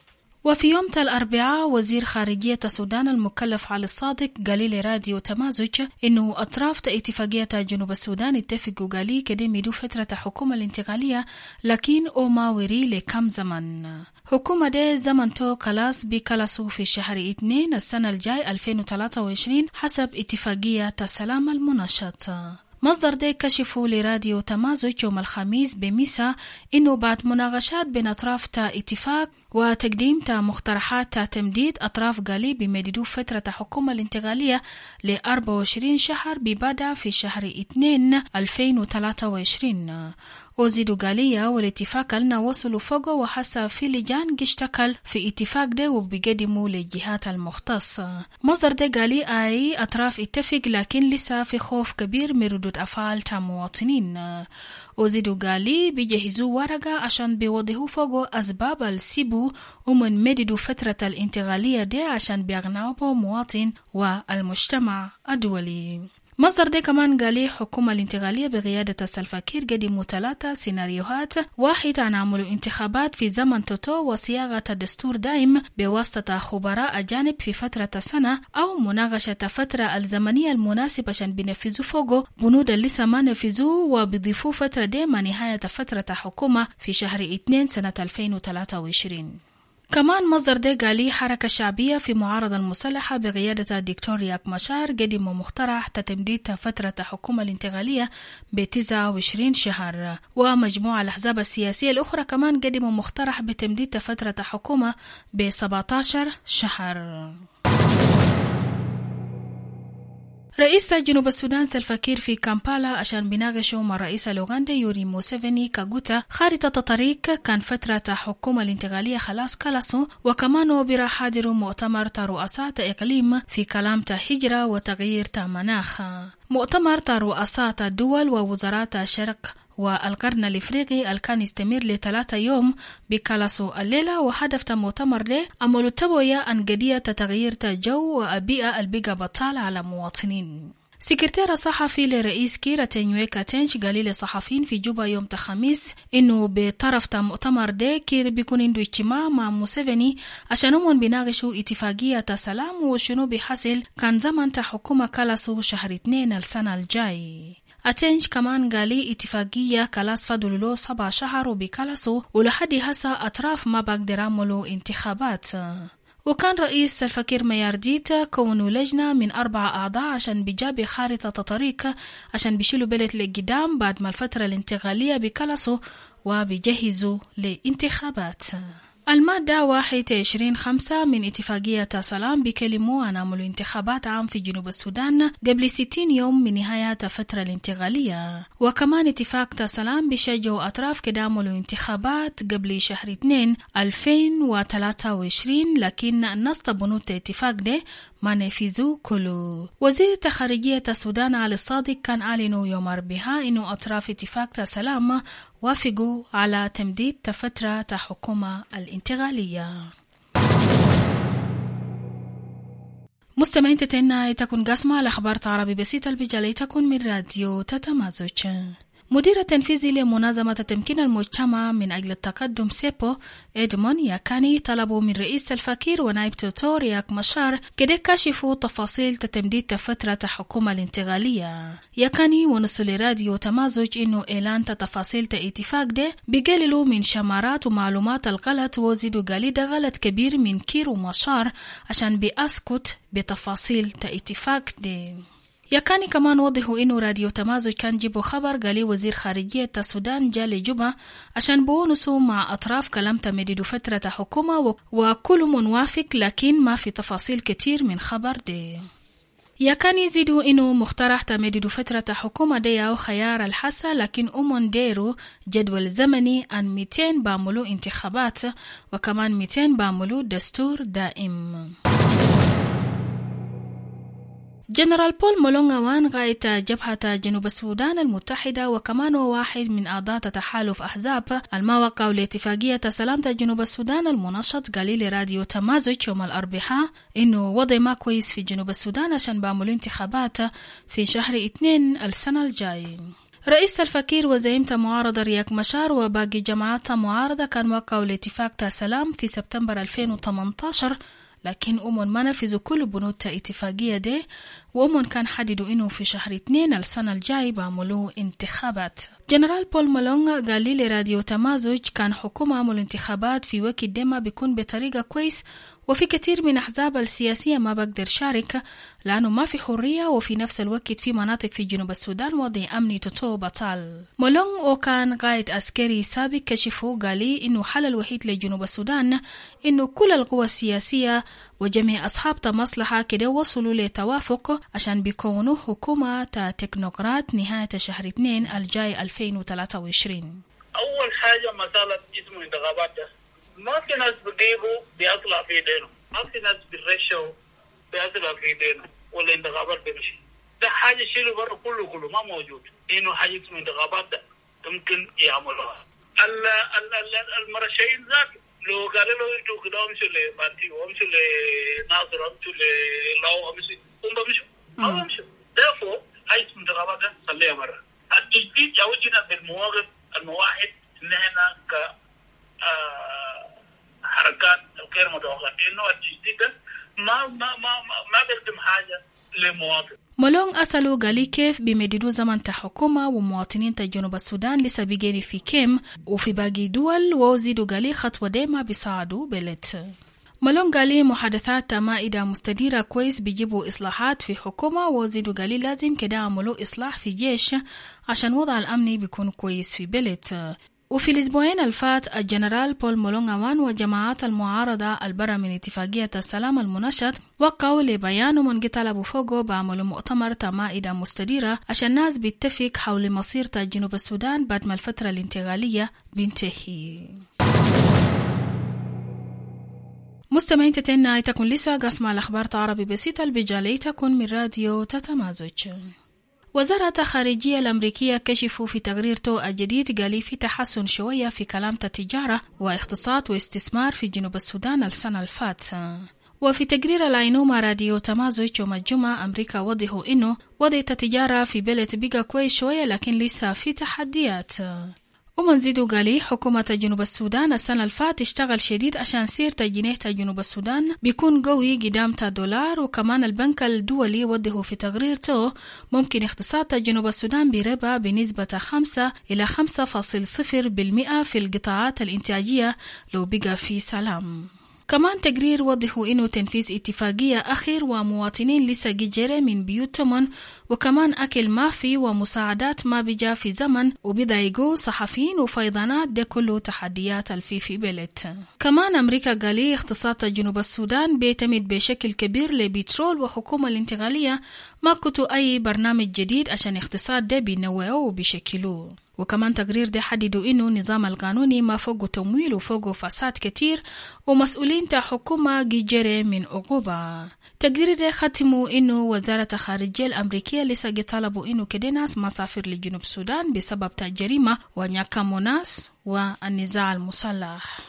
وفي يوم الأربعاء وزير خارجية السودان المكلف علي الصادق قال لراديو تمازج إنه أطراف اتفاقية جنوب السودان اتفقوا قالي كده مدو فترة حكومة الانتقالية، لكن أوما وري لكم زمن. حكومة ده زمن تو كلاس بكلاسو في شهر اثنين السنة الجاي ألفين وثلاثة وعشرين حسب اتفاقية السلام المنشط. مصدر ده كشفوا لراديو تمازج يوم الخميس بميسا إنه بعد مناقشات بين أطراف تا اتفاق وتقديم تا مقترحات تا تمديد أطراف قالي بمددو فترة حكومة الانتقالية ل أربعة وعشرين شهر ببدأ في شهر اثنين ألفين وثلاثة وعشرين. وزيدوا قالية والاتفاق لنا وصلوا فوقه وحسب في لجان اشتكل في اتفاق ده وبيقدموا للجهات المختصة. مصدر ده قالي أي أطراف اتفق لكن لسه في خوف كبير من ردود أفعال تا مواطنين. وزيدوا قالي بيجهزوا ورقة عشان بيوضحوا فوقه أسباب السيبو ومن مددوا فترة الانتقالية دي عشان بيغنعوا مواطن والمجتمع الدولي. مصدر ده كمان قالي حكومة الانتقالية بقيادة سلفاكير قدموا ثلاثة سيناريوهات: واحد عن عمل انتخابات في زمن توتو وصياغة الدستور دائم بواسطة خبراء أجانب في فترة سنة، أو مناقشة فترة الزمنية المناسبة عشان بينفذوا فوقه بنود اللي لسه ما نفذوا وبيضيفوا فترة دي مع نهاية فترة حكومة في شهر اثنين سنة ألفين وثلاثة وعشرين. كمان مصدر ده قالي حركة شعبية في معارضة المسلحة بقيادة الدكتور رياك مشار قدموا مقترح تتمديد فترة حكومة الانتقالية بتسعة وعشرين شهر. ومجموعة الأحزاب السياسية الأخرى كمان قدموا مقترح بتمديد فترة حكومة ب سبعة عشر شهر. رئيس جنوب السودان سلفاكير في كامبالا عشان بيناقشوا مع رئيس الأوغندا يوري موسيفني كاغوتا خارطة طريق كان فترة حكومة الانتقالية خلاص كلاسو. وكمان بيرا حاضروا مؤتمر رؤساء إقليم في كلام هجرة وتغيير مناخ. مؤتمر رؤساء الدول ووزارات الشرق والقرن الافريقي اللي كان يستمر لثلاثة يوم بكالاسو الليلة، وهدف المؤتمر ده عمل التوعية عن قضية تغيير الجو والبيئة البيئة بطالة على مواطنين. سكرتير صحفي لرئيس كير تنويكا تنش قال للصحفيين في جوبا يوم الخميس انه بطرف مؤتمر ده كير بيكون عنده اجتماع مع موسيفني عشان هم بيناقشوا اتفاقية السلام وشنو بيحصل كان زمن حكومة كالاسو شهر اثنين السنة الجاي. أتنش كمان قالي اتفاقية كلاس فضلوا سبع شهر وبكالاسو ولحد هسا أطراف ما بقدر عملوا انتخابات. وكان رئيس سلفاكير ميارديت كونوا لجنة من أربع أعضاء عشان بيجابي خارطة طريق عشان بيشيلوا بلد لقدام بعد ما الفترة الانتقالية بكالاسو وبيجهزوا لانتخابات. المادة واحد وعشرين خمسة من اتفاقية سلام بيكلموا عن عمل انتخابات عام في جنوب السودان قبل ستين يوم من نهاية الفترة الانتقالية، وكمان اتفاق سلام بيشجعوا أطراف كده عملوا انتخابات قبل شهر اثنين ألفين وثلاثة وعشرين، لكن النص بنود الاتفاق ده ما نفذوا كله. وزير خارجية السودان علي الصادق كان أعلنوا يوم الأربعاء إنه أطراف اتفاق سلام وافقوا على تمديد فترة الحكومة الانتقالية. مستمعين تتنا تكون قسمة الأخبار عربي بسيطة البجالي تكون من راديو تتمازج. مدير التنفيذي لمنظمة تمكين المجتمع من أجل التقدم سيبو إدمون ياكاني طلبوا من رئيس الفكير ونائب توتور رياك مشار كده كشفوا تفاصيل تمديد فترة الحكومة الانتقالية. ياكاني ونسل راديو تمازج إنه إعلان تفاصيل الاتفاق ده بيقللوا من شمارات ومعلومات الغلط، وزيدوا قالي ده غلط كبير من كير ومشار عشان بيأسكت بتفاصيل الاتفاق ده. يكاني كمان وضحوا إنه راديو تمازج كان جيبوا خبر قالي وزير خارجية السودان جالي جبا عشان بونسوا مع أطراف كلام تمديد فترة حكومة وكل موافق، لكن ما في تفاصيل كتير من خبر دي. يكاني يزيدوا إنه مقترح تمديد فترة حكومة دي أو خيار الحسا، لكن أمون ديروا جدول زمني أن مئتين بعملوا انتخابات وكمان مئتين بعملوا دستور دائم. جنرال بول مولونغ وان غاية جبهة جنوب السودان المتحدة وكمان واحد من أعضاء تحالف أحزاب الموقع لاتفاقية سلامة جنوب السودان المنشط قال لراديو تمازج يوم الأربعاء إنه وضع ما كويس في جنوب السودان عشان بعملوا انتخابات في شهر اثنين السنة الجاي. رئيس الفكير وزعيمة معارضة رياك مشار وباقي جماعات معارضة كان وقعوا لاتفاق سلام في سبتمبر ألفين وثمانية عشر، لكن أمون ما نفذوا كل بنود اتفاقية دي، وأمون كان حددوا إنه في شهر اثنين السنة الجاي بعملوا انتخابات. جنرال بول مالونغ قال لي لراديو تمازج كان حكومة عمل انتخابات في وقت ديما بيكون بطريقة كويس، وفي كتير من أحزاب السياسية ما بقدر شارك لأنه ما في حرية، وفي نفس الوقت في مناطق في جنوب السودان وضع أمني تطو بطال. مولونغ وكان قائد عسكري سابق كشفوا قالي إنه حل الوحيد لجنوب السودان إنه كل القوى السياسية وجميع أصحاب مصلحة كده وصلوا لتوافق عشان بيكونوا حكومة تكنوقراط نهاية شهر اثنين الجاي ألفين وثلاثة وعشرين. أول حاجة مسألة اسمه انتخابات ده ما في ناس بيجيبوا بيطلع في ايدينهم، ما في ناس بيرشوا بيطلع في ايدينهم ولا انتخابات بيمشي. ده حاجة شيله برا كله كله ما موجود. إنه حاجة اسمه انتخابات ده ممكن يعملوها. ال ال ال المرشحين ذات لو قالوا له انتوا كده امشوا لبارتي وامشوا لناصر وامشوا للاو امشوا هم بمشوا ما بمشوا. therefore حاجة اسمه انتخابات ده خليها برا. التجديد جاوجنا بالمواقف المواحد إن احنا ك حركات غير متوقعة إنه التجديد ما ما ما ما بيقدم حاجة للمواطن. مولونغ أسألوا قالي كيف بيمددوا زمن تحكومة ومواطنين جنوب السودان لسه بيجيني في كيم وفي باقي دول، وزيدوا قالي خطوة ديما بيساعدوا بلد. مولونغ قالي محادثات مائدة مستديرة كويس بيجيبوا إصلاحات في حكومة، وزيدوا قالي لازم كده عملوا إصلاح في جيش عشان وضع الأمني بيكون كويس في بلد. وفي الأسبوعين الفات الجنرال بول مولونغ وان وجماعات المعارضة البرة من اتفاقية السلام المنشط وقعوا لبيان من طلبوا فوقه بعملوا مؤتمر مائدة مستديرة عشان الناس بيتفق حول مصير جنوب السودان بعد ما الفترة الانتقالية بينتهي. مستمعين تتنا تكون لسه قسم الأخبار عربي بسيطة البجالي تكون من راديو تتمازج. وزارة الخارجية الأمريكية كشفوا في تقريرته الجديد قالي في تحسن شوية في كلامة التجارة واقتصاد واستثمار في جنوب السودان السنة الفات. وفي تقرير العينومة راديو تمازج يوم الجمعة أمريكا وضحوا إنه وضع التجارة في بلد بقى كويس شوية لكن لسه في تحديات. ومنزيدو قالي حكومة جنوب السودان السنة الفات اشتغل شديد عشان سير جنيه جنوب السودان بيكون قوي قدام الدولار، وكمان البنك الدولي وضحوا في تقريرته ممكن اقتصاد جنوب السودان بربع بنسبة خمسة إلى خمسة فاصلة صفر بالمئة في القطاعات الإنتاجية لو بقى في سلام. كمان تقرير وضحوا إنه تنفيذ اتفاقية أخير ومواطنين لسه جيجيري من بيوتهم، وكمان أكل ما في ومساعدات ما بيجا في زمن وبيضايقوا صحفيين وفيضانات، ده كله تحديات الفي في بلد. كمان أمريكا قالي اقتصاد جنوب السودان بيعتمد بشكل كبير لبترول، وحكومة الانتقالية ما كتوا أي برنامج جديد عشان اقتصاد ده بينوعوه وبيشكلوه. وكمان تقرير ده حددوا إنه النظام القانوني ما فوقه تمويل وفوقه فساد كتير، ومسؤولين تا حكومة جيجيري من عقوبة. تقرير ده ختموا إنه وزارة الخارجية الأمريكية لسه طلبوا إنه كده ناس ما سافر لجنوب السودان بسبب الجريمة ونياكامو ناس والنزاع المسلح.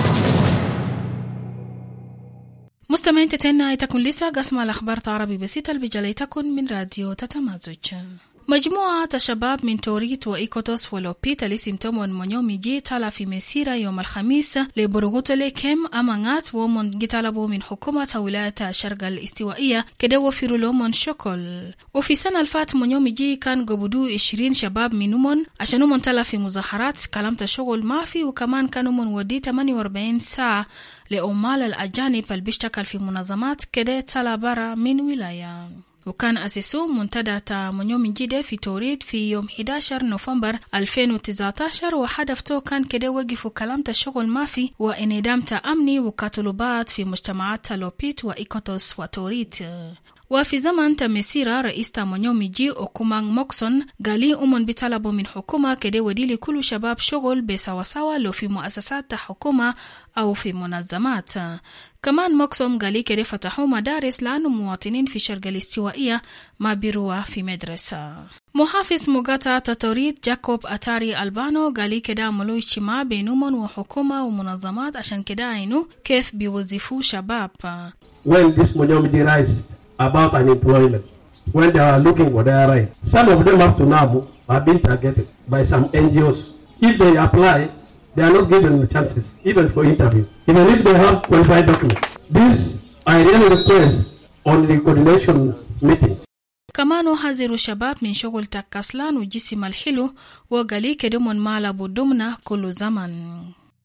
مستمعين تتنا تكون لسه قسم الأخبار عربي بسيطة البجالي تكون من راديو تتمازج. مجموعة شباب من توريت وإيكوتوس ولوبيت الاسم تومون منيومي جي طلع في مسيرة يوم الخميس لبرغوتلي كم أمانات ومن طلبوا من حكومة ولاية الشرق الاستوائية كده وفروا لهم شكل. وفي سنة الفات منيومي جي كان قبضوا عشرين شباب منهم عشان من طلع في مظاهرات كلامة شغل ما في، وكمان كانوا من ودي ثمانية وأربعين ساعة لأمال الأجانب اللي بيشتغل في منظمات كده طلع برا من ولاية. وكان أسسوا منتدى منيومي جديد في توريد في يوم أحد عشر نوفمبر ألفين وتسعة عشر، وهدفته كان كده وقفوا كلامة الشغل ما في وانعدام أمني وكطلبات في مجتمعات لوبيت وإيكوتوس وتوريد. وفي زمن تمسيرة رئيس منيومي جي أوكومان موكسون قالي أمن بطلبوا من حكومة كده ودي لكل شباب شغل بسواسوا لو في مؤسسات حكومة أو في منظمات. كمان موكسون قالي كده فتحوا مدارس لأنه مواطنين في شرق الاستوائية ما بيروا في مدرسة. محافظ مقاطعة توريد جاكوب أتاري ألبانو قالي كده عملوا اجتماع بينهم وحكومة ومنظمات عشان كده عينوا كيف بيوظفوا شباب. When this Munyomi rise about unemployment, when they are looking for their right, some of them up to now have been targeted by some N G Os. If they apply, they are not given the chances, even for interview, even if they have qualified documents. This I really request on the coordination meeting. كمان حذروا شباب من شغل تكسلان وجسم الحلو وقالي كدمون مالا بدمنا كل زمن.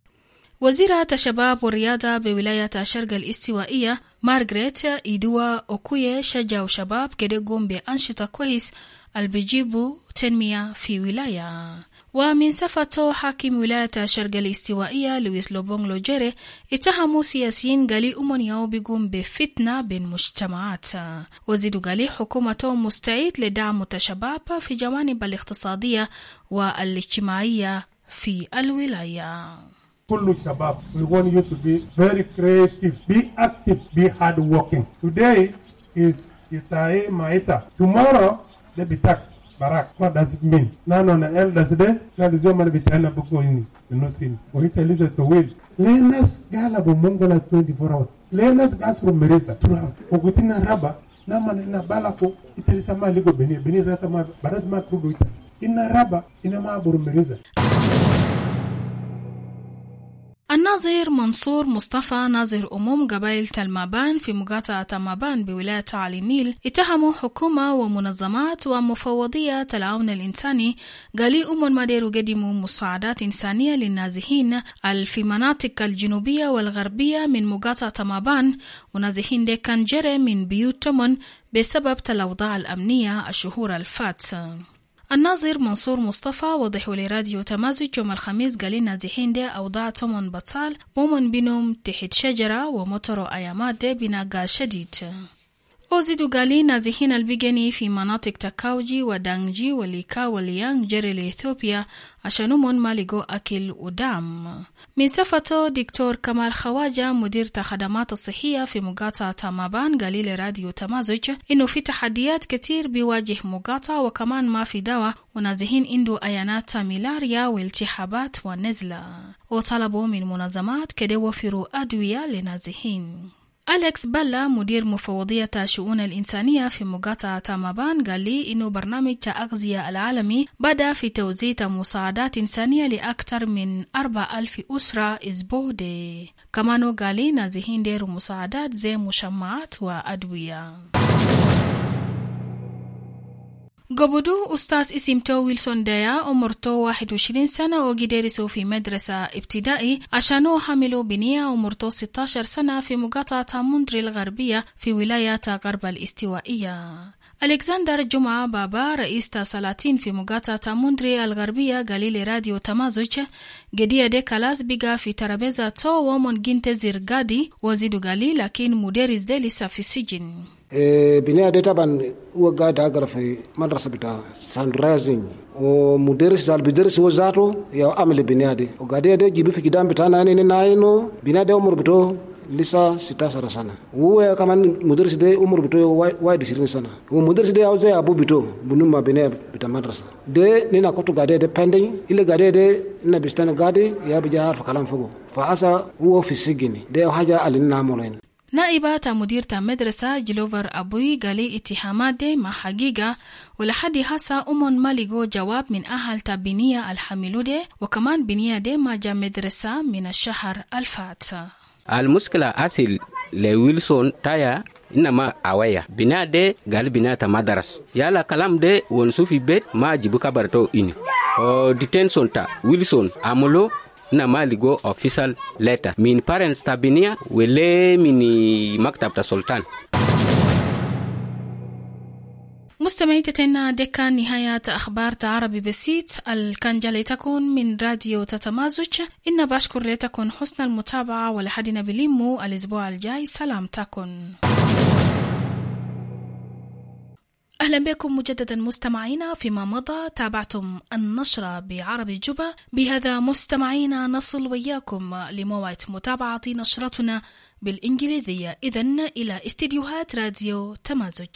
وزيرة الشباب والرياضة بولاية الشرق الاستوائية مارغريت إيدوا أوكوية شجعوا شباب كده قوم بأنشطة كويس اللي بيجيبوا تنمية في ولاية. ومن صفته حاكم ولاية الشرق الاستوائية لويس لوبونغ لوجيري اتهموا سياسيين قالي أمن يو بيقوم بفتنة بين مجتمعات، وزيدوا قالي حكومته مستعد لدعم الشباب في جوانب الاقتصادية والاجتماعية في الولاية. كل شباب we want you to be very creative, be active, be hard working. Today is Isae Maita. Tomorrow they be tax. Barak, what does it mean? None on the elders day, that is your man be trying to go in. You know, sin. We tell you to will. Learners Galabo Mongola twenty-four hours. Learners gas from Mereza throughout. Ogutina Raba, Naman in a Balako, it is a maligo Beni, Benizatama, Barazma Kuduita. In a Raba, in a Mabur Mereza. الناظر منصور مصطفى ناظر أمم قبائل تلمابان في مقاطعة تمابان بولاية علي النيل اتهموا حكومة ومنظمات ومفوضية العون الإنساني قالي أمم ما ديروا قدموا مساعدات إنسانية للنازحين في مناطق الجنوبية والغربية من مقاطعة تمابان، ونازحين دي كان جري من بيوتهم بسبب الأوضاع الأمنية الشهور الفات. الناظر منصور مصطفى وضحوا لراديو تمازج يوم الخميس قال النازحين دي أوضاعتهم بطال ومن بينهم تحت شجرة ومطروا أيامات دي بناقة شديد. وزيدوا قالي نازحين البيجاني في مناطق تكاوجي ودانجي وليكا وليانج جري لإثيوبيا عشانهم ما لقوا أكل ودعم. من صفته دكتور كمال خواجة مدير الخدمات الصحية في مقاطعة تمابان قالي لراديو تمازج إنه في تحديات كتير بيواجه مقاطعة وكمان ما في دواء ونازحين عنده أيانات ميلاريا والتحابات ونزلة، وطلبوا من منظمات كده وفروا أدوية لنازحين. أليكس بلا مدير مفوضية الشؤون الإنسانية في مقاطعة تمابان قال لي إنه برنامج الأغذية العالمي بدأ في توزيع مساعدات إنسانية لأكثر من أربعة ألف أسرة أسبوع دي. كمان قال لي نازحين ديروا مساعدات زي مشمعات وأدوية. قبضوا أستاذ اسمته ويلسون دايا عمرته واحد وعشرين سنة وقدرسوا في مدرسة ابتدائي عشانه حملوا بنية عمرته ستة عشر سنة في مقاطعة موندري الغربية في ولاية غرب الاستوائية. ألكسندر جمعة بابا رئيس سلاطين في مقاطعة موندري الغربية قال لراديو تمازج قدية دي كلاس بقى في ترابيزة تو ومن جنت زرقادي وزيدو قالي لكن مدرس دي لسه في السجن. بناء ده طبعا هو قاعد أقرأ في مدرسة بتاع ساندرايزنج ومدرس زال بدرس هو ذاته يا عمل بناء ده وقاعد ده جيبه في قدام بتاعنا هنا ناينو بناء ده عمر بتوع لسه ستة عشر سنة وهو كمان مدرس ده عمر بتوع واحد وعشرين سنة ومدرس ده أو زي أبو بتوع بنوما بناء بتاع مدرسة ده نينا كتو قاعد ده pending إلا قاعد ده نبستان قاعد يا بيجار في كلام فوقه فأسا هو في السجن ده حاجة على نعملين. نائبة مدير مدرسة جلوفر أبوي قالي اتهامات دي ما حقيقة ولحد هسا أمون ما لقوا جواب من أهل تابينية الحملو دي وكمان بنية دي ما جا مدرسة من الشهر الفات. المشكلة أصل لويلسون تايا إنما أويا بنا دي قال بنا تمدرس يالا كلام دي ونسو في بيت ما جيبو كبرتو إني o detention ta Wilson amolo na maligo official letter min parents tabinia wele mini maktab ta sultan. مستمعين تتنا دكا نهاية أخبار عربي بسيط الكنجة لتكون من راديو تتمازج. إن بشكر لتكون حسن المتابعة ولحدنا بليمو الأسبوع الجاي سلام تكن. أهلا بكم مجددا مستمعينا. فيما مضى تابعتم النشرة بعربي جوبا. بهذا مستمعينا نصل وياكم لموعد متابعة نشرتنا بالإنجليزية. إذن إلى استديوهات راديو تمازج.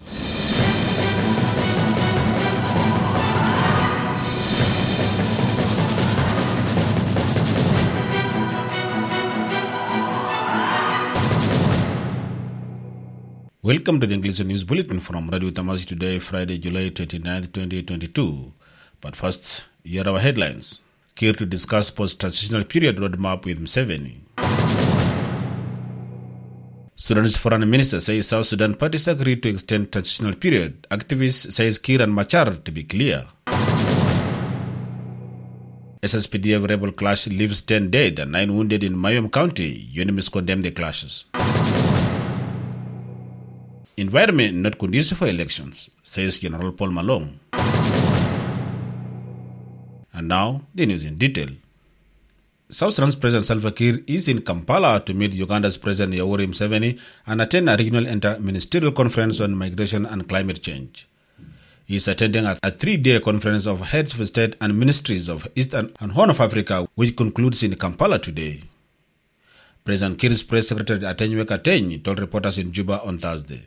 Welcome to the English News Bulletin from Radio Tamazi today, Friday, July twenty-ninth, twenty twenty-two. But first, here are our headlines. Here to discuss post-transitional period roadmap with Museveni. Sudan's foreign minister says South Sudan parties agreed to extend transitional period. Activist says Kiir and Machar to be clear. S S P D F rebel clash leaves ten dead and nine wounded in Mayom County. Unimists condemn the clashes. Environment not conducive for elections, says General Paul Malone. And now, the news in detail. South Sudan's President Salva Kiir is in Kampala to meet Uganda's President Yoweri Museveni and attend a regional inter-ministerial conference on migration and climate change. He is attending a three-day conference of heads of state and ministries of East and Horn of Africa, which concludes in Kampala today. President Kiir's press secretary Atenywe Kateny told reporters in Juba on Thursday.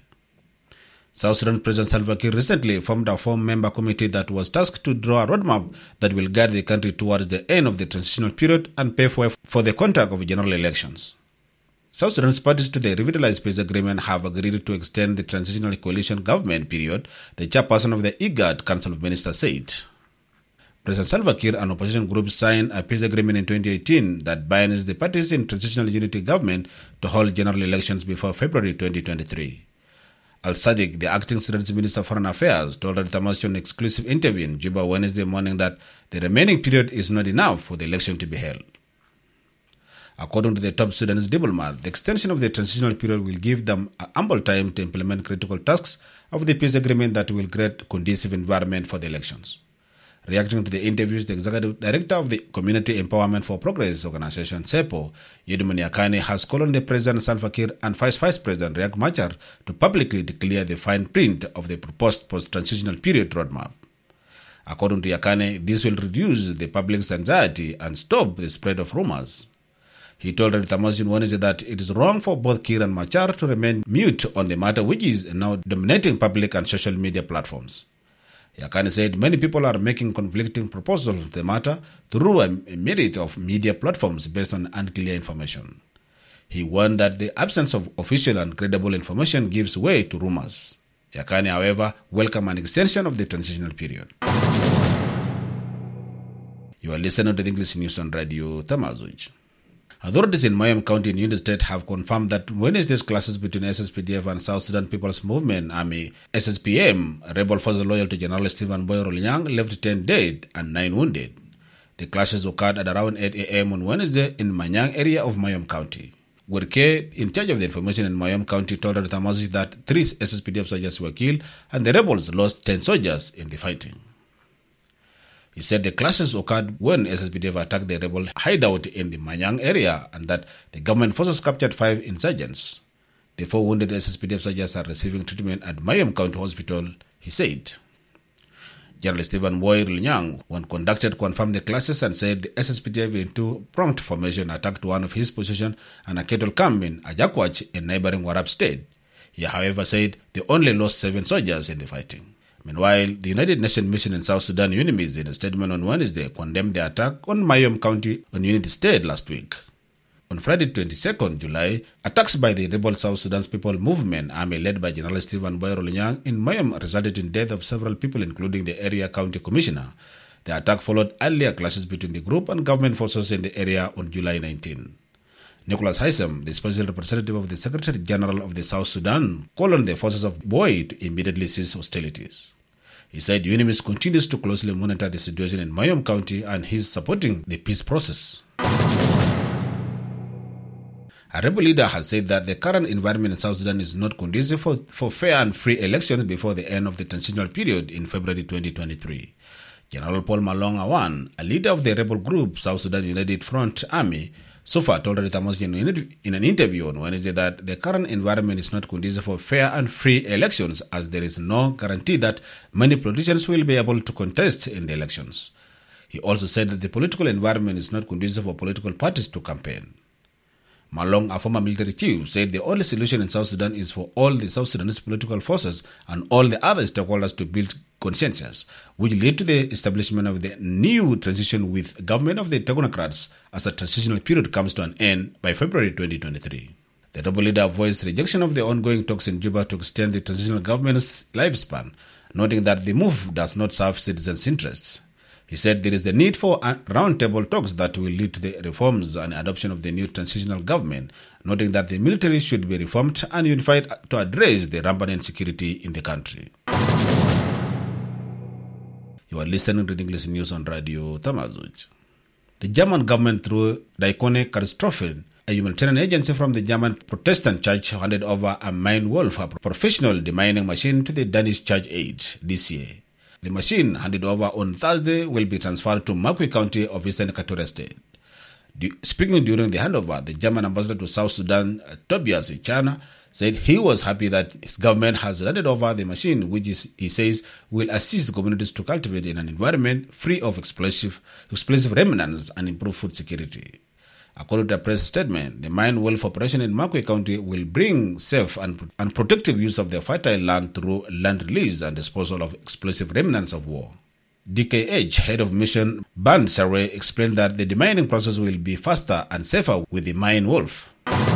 South Sudan President Salva Kiir recently formed a four-member committee that was tasked to draw a roadmap that will guide the country towards the end of the transitional period and pave way for the conduct of general elections. South Sudan's parties to the revitalized peace agreement have agreed to extend the transitional coalition government period, the chairperson of the IGAD Council of Ministers said. President Salva Kiir and opposition groups signed a peace agreement in twenty eighteen that binds the parties in transitional unity government to hold general elections before February twenty twenty-three. Al-Sadiq, the acting Sudanese Minister of Foreign Affairs, told the Tamazi in an exclusive interview in Juba Wednesday morning that the remaining period is not enough for the election to be held. According to the top Sudanese diplomat, the extension of the transitional period will give them ample time to implement critical tasks of the peace agreement that will create a conducive environment for the elections. Reacting to the interviews, the executive director of the Community Empowerment for Progress organization, SEPO, Yudumuni Akane, has called on the President Salva Kiir and Vice Vice President Riek Machar to publicly declare the fine print of the proposed post-transitional period roadmap. According to Akane, this will reduce the public's anxiety and stop the spread of rumors. He told the Tamazi Wednesday that it is wrong for both Kiir and Machar to remain mute on the matter, which is now dominating public and social media platforms. Yakani said many people are making conflicting proposals on the matter through a myriad of media platforms based on unclear information. He warned that the absence of official and credible information gives way to rumors. Yakani, however, welcomed an extension of the transitional period. You are listening to the English News on Radio Tamazuj. Authorities in Mayom County in Unity State have confirmed that Wednesday's clashes between S S P D F and South Sudan People's Movement Army S S P M, rebel forces loyal to General Stephen Boy Rolinyang, left ten dead and nine wounded. The clashes occurred at around eight a.m. on Wednesday in Manyang area of Mayom County. Werke, in charge of the information in Mayom County, told the Tamazi that three S S P D F soldiers were killed and the rebels lost ten soldiers in the fighting. He said the clashes occurred when S S P D F attacked the rebel hideout in the Manyang area and that the government forces captured five insurgents. The four wounded S S P D F soldiers are receiving treatment at Mayom County Hospital, he said. General Stephen Boy Rolinyang, when conducted, confirmed the clashes and said the S S P D F into prompt formation attacked one of his positions and a cattle camp in Ajakwach in neighboring Warab State. He, however, said they only lost seven soldiers in the fighting. Meanwhile, the United Nations mission in South Sudan, UNIMIS, in a statement on Wednesday, condemned the attack on Mayom County on Unity State last week. On Friday, twenty-second July, attacks by the rebel South Sudan's People Movement Army led by General Stephen Boy Rolinyang in Mayom resulted in death of several people, including the area county commissioner. The attack followed earlier clashes between the group and government forces in the area on July nineteenth. Nicholas Haysom, the special representative of the Secretary General of the South Sudan, called on the forces of Boy to immediately cease hostilities. He said UNIMIS continues to closely monitor the situation in Mayom County and he is supporting the peace process. A rebel leader has said that the current environment in South Sudan is not conducive for, for fair and free elections before the end of the transitional period in February twenty twenty-three. General Paul Malong Awan, a leader of the rebel group South Sudan United Front Army, so far told Reuters in an interview on Wednesday that the current environment is not conducive for fair and free elections, as there is no guarantee that many politicians will be able to contest in the elections. He also said that the political environment is not conducive for political parties to campaign. Malong, a former military chief, said the only solution in South Sudan is for all the South Sudanese political forces and all the other stakeholders to build consensus, which led to the establishment of the new transition with government of the technocrats as a transitional period comes to an end by February twenty twenty-three. The rebel leader voiced rejection of the ongoing talks in Juba to extend the transitional government's lifespan, noting that the move does not serve citizens' interests. He said there is the need for roundtable talks that will lead to the reforms and adoption of the new transitional government, noting that the military should be reformed and unified to address the rampant insecurity in the country. You are listening to the English news on Radio Tamazuj. The German government, through Diakone Katastrophen, a humanitarian agency from the German Protestant Church, handed over a mine wolf, a professional demining machine, to the Danish Church Aid this year. The machine, handed over on Thursday, will be transferred to Makwe County of Eastern Equatoria State. Speaking during the handover, the German ambassador to South Sudan, Tobias Ichana, said he was happy that his government has handed over the machine, which is, he says will assist communities to cultivate in an environment free of explosive, explosive remnants and improve food security. According to a press statement, the mine wolf operation in Makwe County will bring safe and, and protective use of the fertile land through land release and disposal of explosive remnants of war. D K H, head of mission Ban Saray, explained that the demining process will be faster and safer with the mine wolf.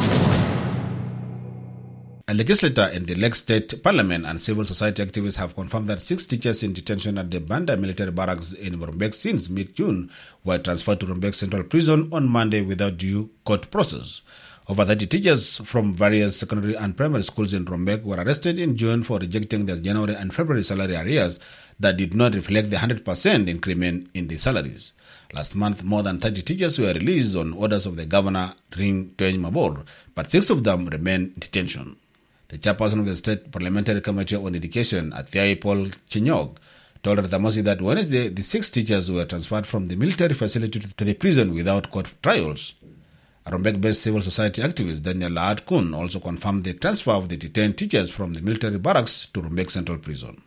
A legislator in the Lake State Parliament and civil society activists have confirmed that six teachers in detention at the Banda military barracks in Rumbek since mid-June were transferred to Rumbek Central Prison on Monday without due court process. Over thirty teachers from various secondary and primary schools in Rumbek were arrested in June for rejecting their January and February salary arrears that did not reflect the one hundred percent increment in the salaries. Last month, more than thirty teachers were released on orders of the governor, Ring Tueny Mabor, but six of them remain in detention. The chairperson of the State Parliamentary Committee on Education, Athiai Paul Chinyog, told Ratamosi that Wednesday the six teachers were transferred from the military facility to the prison without court trials. A Rumbek-based civil society activist Daniel Lahat Kun also confirmed the transfer of the detained teachers from the military barracks to Rumbek Central Prison.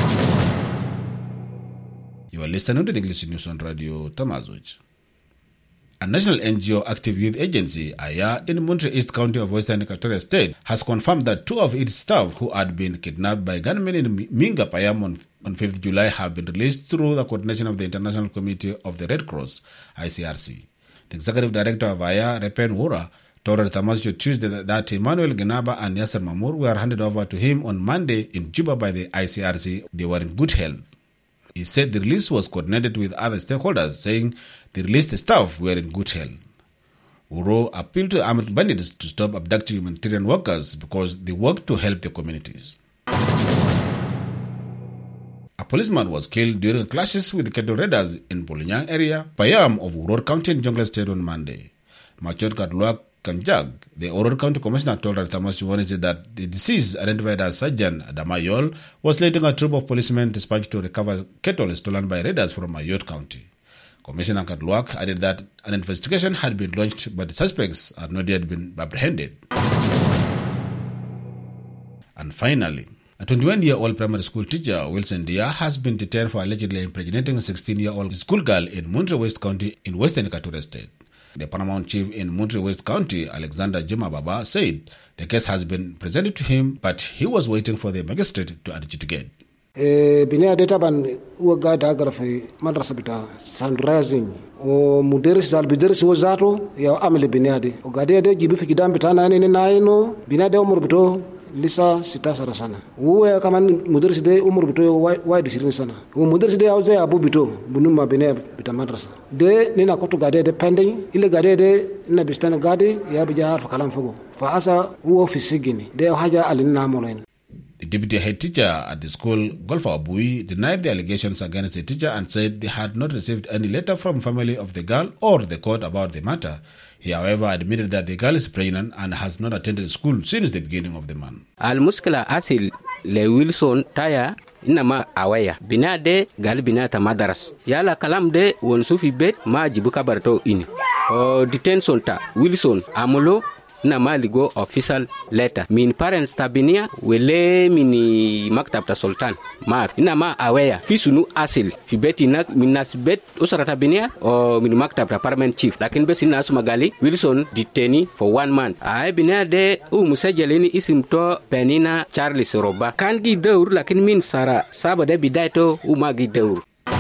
You are listening to the English News on Radio Tamazuj. A national N G O active youth agency, Aya, in Montreal East County of Western Equatoria State, has confirmed that two of its staff who had been kidnapped by gunmen in Minga Payam on, on fifth of July have been released through the coordination of the International Committee of the Red Cross, I C R C. The executive director of Aya, Repen Wura, told Tamasio Tuesday that, that Emmanuel Genaba and Yasser Mamour were handed over to him on Monday in Juba by the I C R C. They were in good health. He said the release was coordinated with other stakeholders, saying the released staff were in good health. Uro appealed to armed bandits to stop abducting humanitarian workers because they work to help the communities. A policeman was killed during clashes with cattle raiders in Polinyang area, Payam of Uror County in Jonglei State on Monday. Machot Katluak Kanjag, the Uror County Commissioner, told Tamas Wednesday that the deceased, identified as Sergeant Adamayol, was leading a troop of policemen dispatched to recover cattle stolen by raiders from Mayot County. Commissioner Katluak added that an investigation had been launched, but the suspects had not yet been apprehended. And finally, a twenty-one-year-old primary school teacher, Wilson Dia, has been detained for allegedly impregnating a sixteen-year-old schoolgirl in Muntre West County in Western Equatorial State. The paramount chief in Muntre West County, Alexander Juma Baba, said the case has been presented to him, but he was waiting for the magistrate to adjudicate. Binia data ban uga dagar fi madrasa bita sunrising o muderis dal bideris wazato ya amele biniadi o gade de jibu fi gidam bita nani ni naino binade umur bito lisa sita sara sana uwe kama muderis de umur bito wide sirin sana o muderis de auze abu bito bunuma bine bita madrasa de nina kotu gade de pending ile gade de na bistana gade ya bijar fa kalam fogo fa asa uwo fi sigini de haja alina molen. The deputy head teacher at the school, Golfa Abui, denied the allegations against the teacher and said they had not received any letter from family of the girl or the court about the matter. He, however, admitted that the girl is pregnant and has not attended school since the beginning of the month. Al-muskila asil le Wilson taya inama awaya binade gal binata madaras yala kalam de wonsufi bet ma jibuka barto ini o detention ta Wilson amolo na maligo official letter min parents tabinia wele mini maktab ta sultan ma ina ma awaya fisunu asil fi beti nak minas bet usara tabinia o min maktab ta parliament chief lakin besina sumagali Wilson deteni for one month ay bina de u musajalini isim to penina Charles Roba kan gi deur lakin min sara saba de bidaito u magi deur.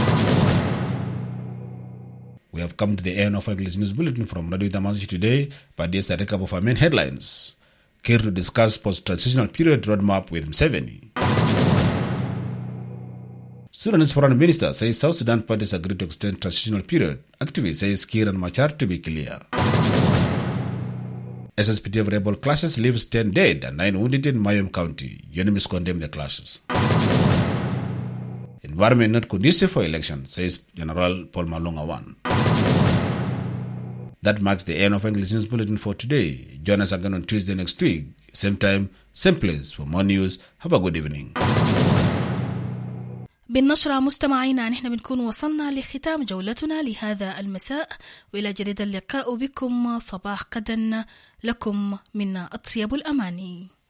We have come to the end of English News Bulletin from Radio Tamazight today, but there's a recap of our main headlines. Here to discuss post-transitional period roadmap with Museveni. Sudanese foreign minister says South Sudan parties agreed to extend transitional period. Activist says Kir and Machar to be clear. S S P D F rebel clashes leaves ten dead and nine wounded in Mayom County. Unanimous condemn the clashes. Environment not conducive for election, says General Paul Malonga one. That marks the end of English News Bulletin for today. Join us again on Tuesday next week. Same time, same place. For more news, have a good evening. بالنشرة مستمعينا نحن بنكون وصلنا لختام جولتنا لهذا المساء، وإلى جديد اللقاء بكم. صباح غدا لكم منا أطيب الأماني.